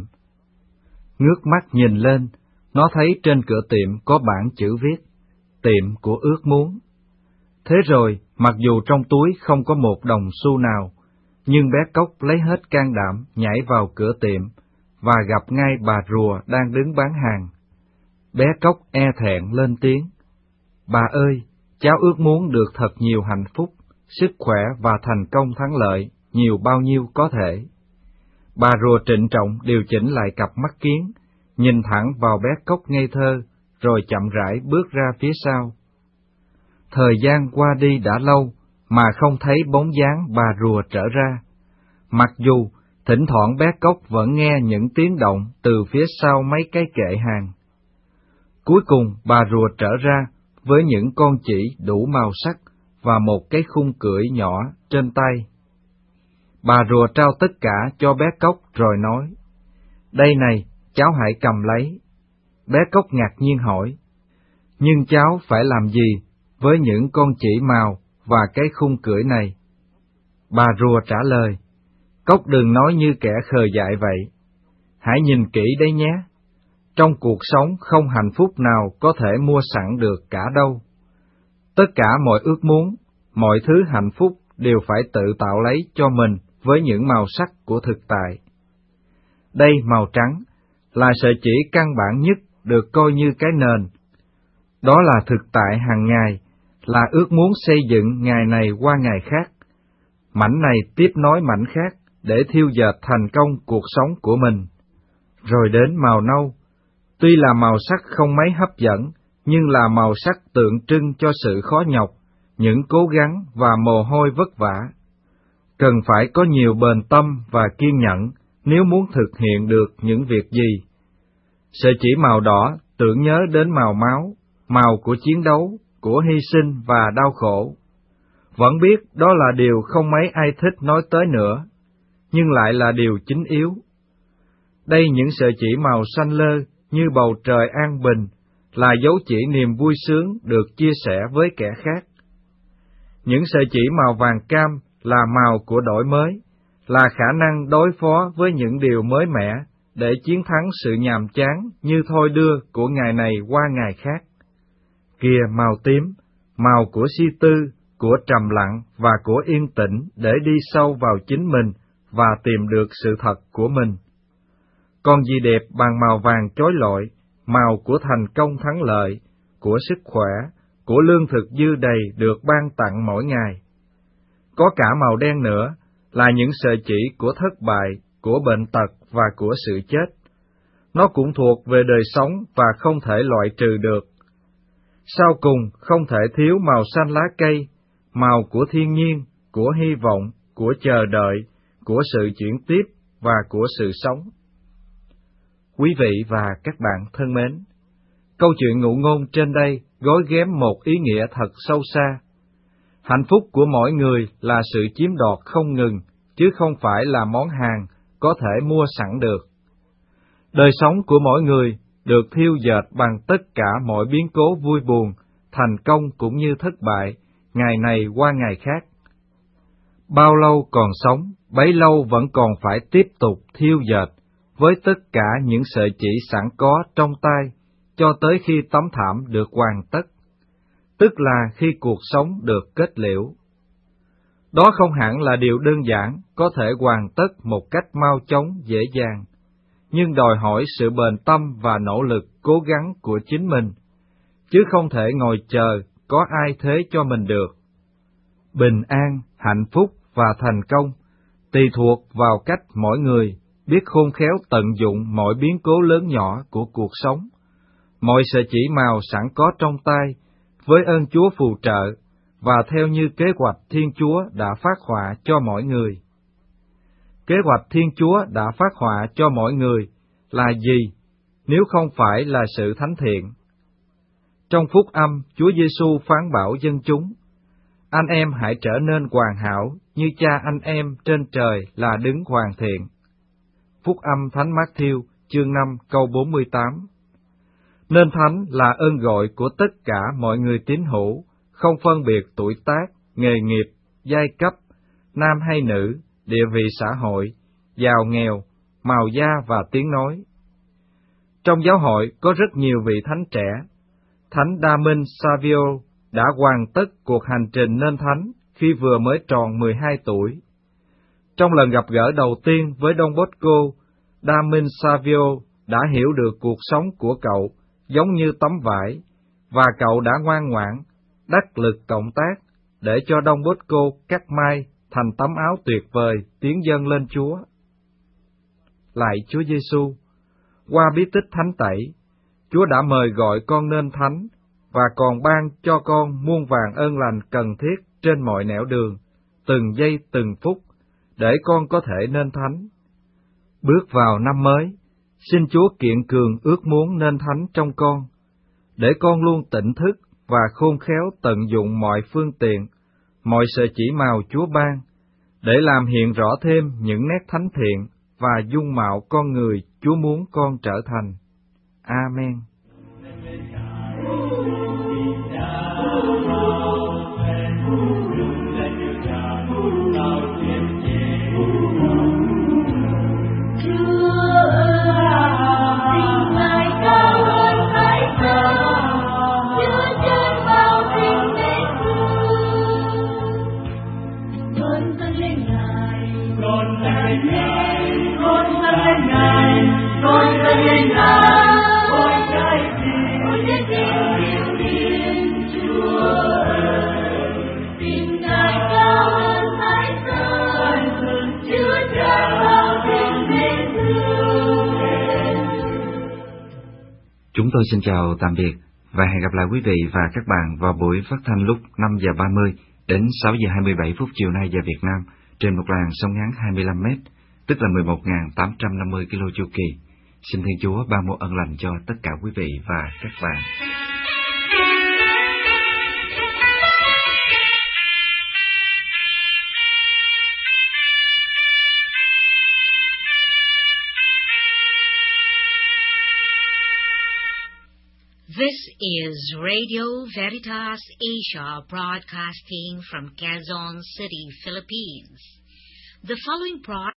Ngước mắt nhìn lên, nó thấy trên cửa tiệm có bảng chữ viết, tiệm của ước muốn. Thế rồi, mặc dù trong túi không có một đồng xu nào, nhưng bé cóc lấy hết can đảm nhảy vào cửa tiệm và gặp ngay bà rùa đang đứng bán hàng. Bé cóc e thẹn lên tiếng, "Bà ơi, cháu ước muốn được thật nhiều hạnh phúc, sức khỏe và thành công thắng lợi, nhiều bao nhiêu có thể." Bà rùa trịnh trọng điều chỉnh lại cặp mắt kiến, nhìn thẳng vào bé cóc ngây thơ, rồi chậm rãi bước ra phía sau. Thời gian qua đi đã lâu, mà không thấy bóng dáng bà rùa trở ra. Mặc dù Thỉnh thoảng bé Cóc vẫn nghe những tiếng động từ phía sau mấy cái kệ hàng. Cuối cùng bà rùa trở ra với những con chỉ đủ màu sắc và một cái khung cưỡi nhỏ trên tay. Bà rùa trao tất cả cho bé Cóc rồi nói, đây này, cháu hãy cầm lấy. Bé Cóc ngạc nhiên hỏi, nhưng cháu phải làm gì với những con chỉ màu và cái khung cưỡi này? Bà rùa trả lời, Cóc đừng nói như kẻ khờ dại vậy. Hãy nhìn kỹ đấy nhé. Trong cuộc sống không hạnh phúc nào có thể mua sẵn được cả đâu. Tất cả mọi ước muốn, mọi thứ hạnh phúc đều phải tự tạo lấy cho mình với những màu sắc của thực tại. Đây màu trắng là sợi chỉ căn bản nhất được coi như cái nền. Đó là thực tại hàng ngày, là ước muốn xây dựng ngày này qua ngày khác. Mảnh này tiếp nối mảnh khác để thiêu dệt thành công cuộc sống của mình. Rồi đến màu nâu, tuy là màu sắc không mấy hấp dẫn, nhưng là màu sắc tượng trưng cho sự khó nhọc, những cố gắng và mồ hôi vất vả. Cần phải có nhiều bền tâm và kiên nhẫn nếu muốn thực hiện được những việc gì. Sợi chỉ màu đỏ tưởng nhớ đến màu máu, màu của chiến đấu, của hy sinh và đau khổ. Vẫn biết đó là điều không mấy ai thích nói tới nữa, nhưng lại là điều chính yếu. Đây những sợi chỉ màu xanh lơ như bầu trời an bình, là dấu chỉ niềm vui sướng được chia sẻ với kẻ khác. Những sợi chỉ màu vàng cam là màu của đổi mới, là khả năng đối phó với những điều mới mẻ để chiến thắng sự nhàm chán như thôi đưa của ngày này qua ngày khác. Kìa màu tím, màu của suy tư, của trầm lặng và của yên tĩnh để đi sâu vào chính mình và tìm được sự thật của mình. Còn gì đẹp bằng màu vàng chói lọi, màu của thành công thắng lợi, của sức khỏe, của lương thực dư đầy được ban tặng mỗi ngày. Có cả màu đen nữa, là những sợi chỉ của thất bại, của bệnh tật và của sự chết. Nó cũng thuộc về đời sống và không thể loại trừ được. Sau cùng, không thể thiếu màu xanh lá cây, màu của thiên nhiên, của hy vọng, của chờ đợi, của sự chuyển tiếp và của sự sống. Quý vị và các bạn thân mến, câu chuyện ngụ ngôn trên đây gói ghém một ý nghĩa thật sâu xa. Hạnh phúc của mỗi người là sự chiếm đoạt không ngừng, chứ không phải là món hàng có thể mua sẵn được. Đời sống của mỗi người được thiêu dệt bằng tất cả mọi biến cố vui buồn, thành công cũng như thất bại, ngày này qua ngày khác. Bao lâu còn sống, bấy lâu vẫn còn phải tiếp tục thiêu dệt, với tất cả những sợi chỉ sẵn có trong tay, cho tới khi tấm thảm được hoàn tất, tức là khi cuộc sống được kết liễu. Đó không hẳn là điều đơn giản, có thể hoàn tất một cách mau chóng, dễ dàng, nhưng đòi hỏi sự bền tâm và nỗ lực cố gắng của chính mình, chứ không thể ngồi chờ có ai thế cho mình được. Bình an, hạnh phúc và thành công tùy thuộc vào cách mỗi người biết khôn khéo tận dụng mọi biến cố lớn nhỏ của cuộc sống, mọi sợi chỉ màu sẵn có trong tay, với ơn Chúa phù trợ, và theo như kế hoạch Thiên Chúa đã phát họa cho mỗi người. Kế hoạch Thiên Chúa đã phát họa cho mỗi người là gì, nếu không phải là sự thánh thiện? Trong phúc âm, Chúa Giêsu phán bảo dân chúng, anh em hãy trở nên hoàn hảo như Cha anh em trên trời là đứng hoàn thiện. Phúc âm Thánh Mát-thiêu, chương 5, câu 48. Nên thánh là ơn gọi của tất cả mọi người tín hữu, không phân biệt tuổi tác, nghề nghiệp, giai cấp, nam hay nữ, địa vị xã hội, giàu nghèo, màu da và tiếng nói. Trong giáo hội có rất nhiều vị thánh trẻ. Thánh Đa Minh Savio đã hoàn tất cuộc hành trình nên thánh khi vừa mới tròn 12 tuổi. Trong lần gặp gỡ đầu tiên với Don Bosco, Đa Minh Savio đã hiểu được cuộc sống của cậu giống như tấm vải, và cậu đã ngoan ngoãn, đắc lực cộng tác để cho Don Bosco cắt may thành tấm áo tuyệt vời tiến dâng lên Chúa. Lạy Chúa Giêsu, qua bí tích thánh tẩy, Chúa đã mời gọi con nên thánh và còn ban cho con muôn vàn ơn lành cần thiết trên mọi nẻo đường, từng giây từng phút, để con có thể nên thánh. Bước vào năm mới, xin Chúa kiện cường ước muốn nên thánh trong con, để con luôn tỉnh thức và khôn khéo tận dụng mọi phương tiện, mọi sự chỉ màu Chúa ban, để làm hiện rõ thêm những nét thánh thiện và dung mạo con người Chúa muốn con trở thành. Amen. Chúng tôi xin chào tạm biệt và hẹn gặp lại quý vị và các bạn vào buổi phát thanh lúc 5 giờ 30 đến 6 giờ 27 phút chiều nay giờ Việt Nam trên một làn sóng ngắn 25 m, tức là 11.850 km chu kỳ. Xin Thiên Chúa ban mùa ân lành cho tất cả quý vị và các bạn. This is Radio Veritas Asia broadcasting from Quezon City, Philippines. The following broadcast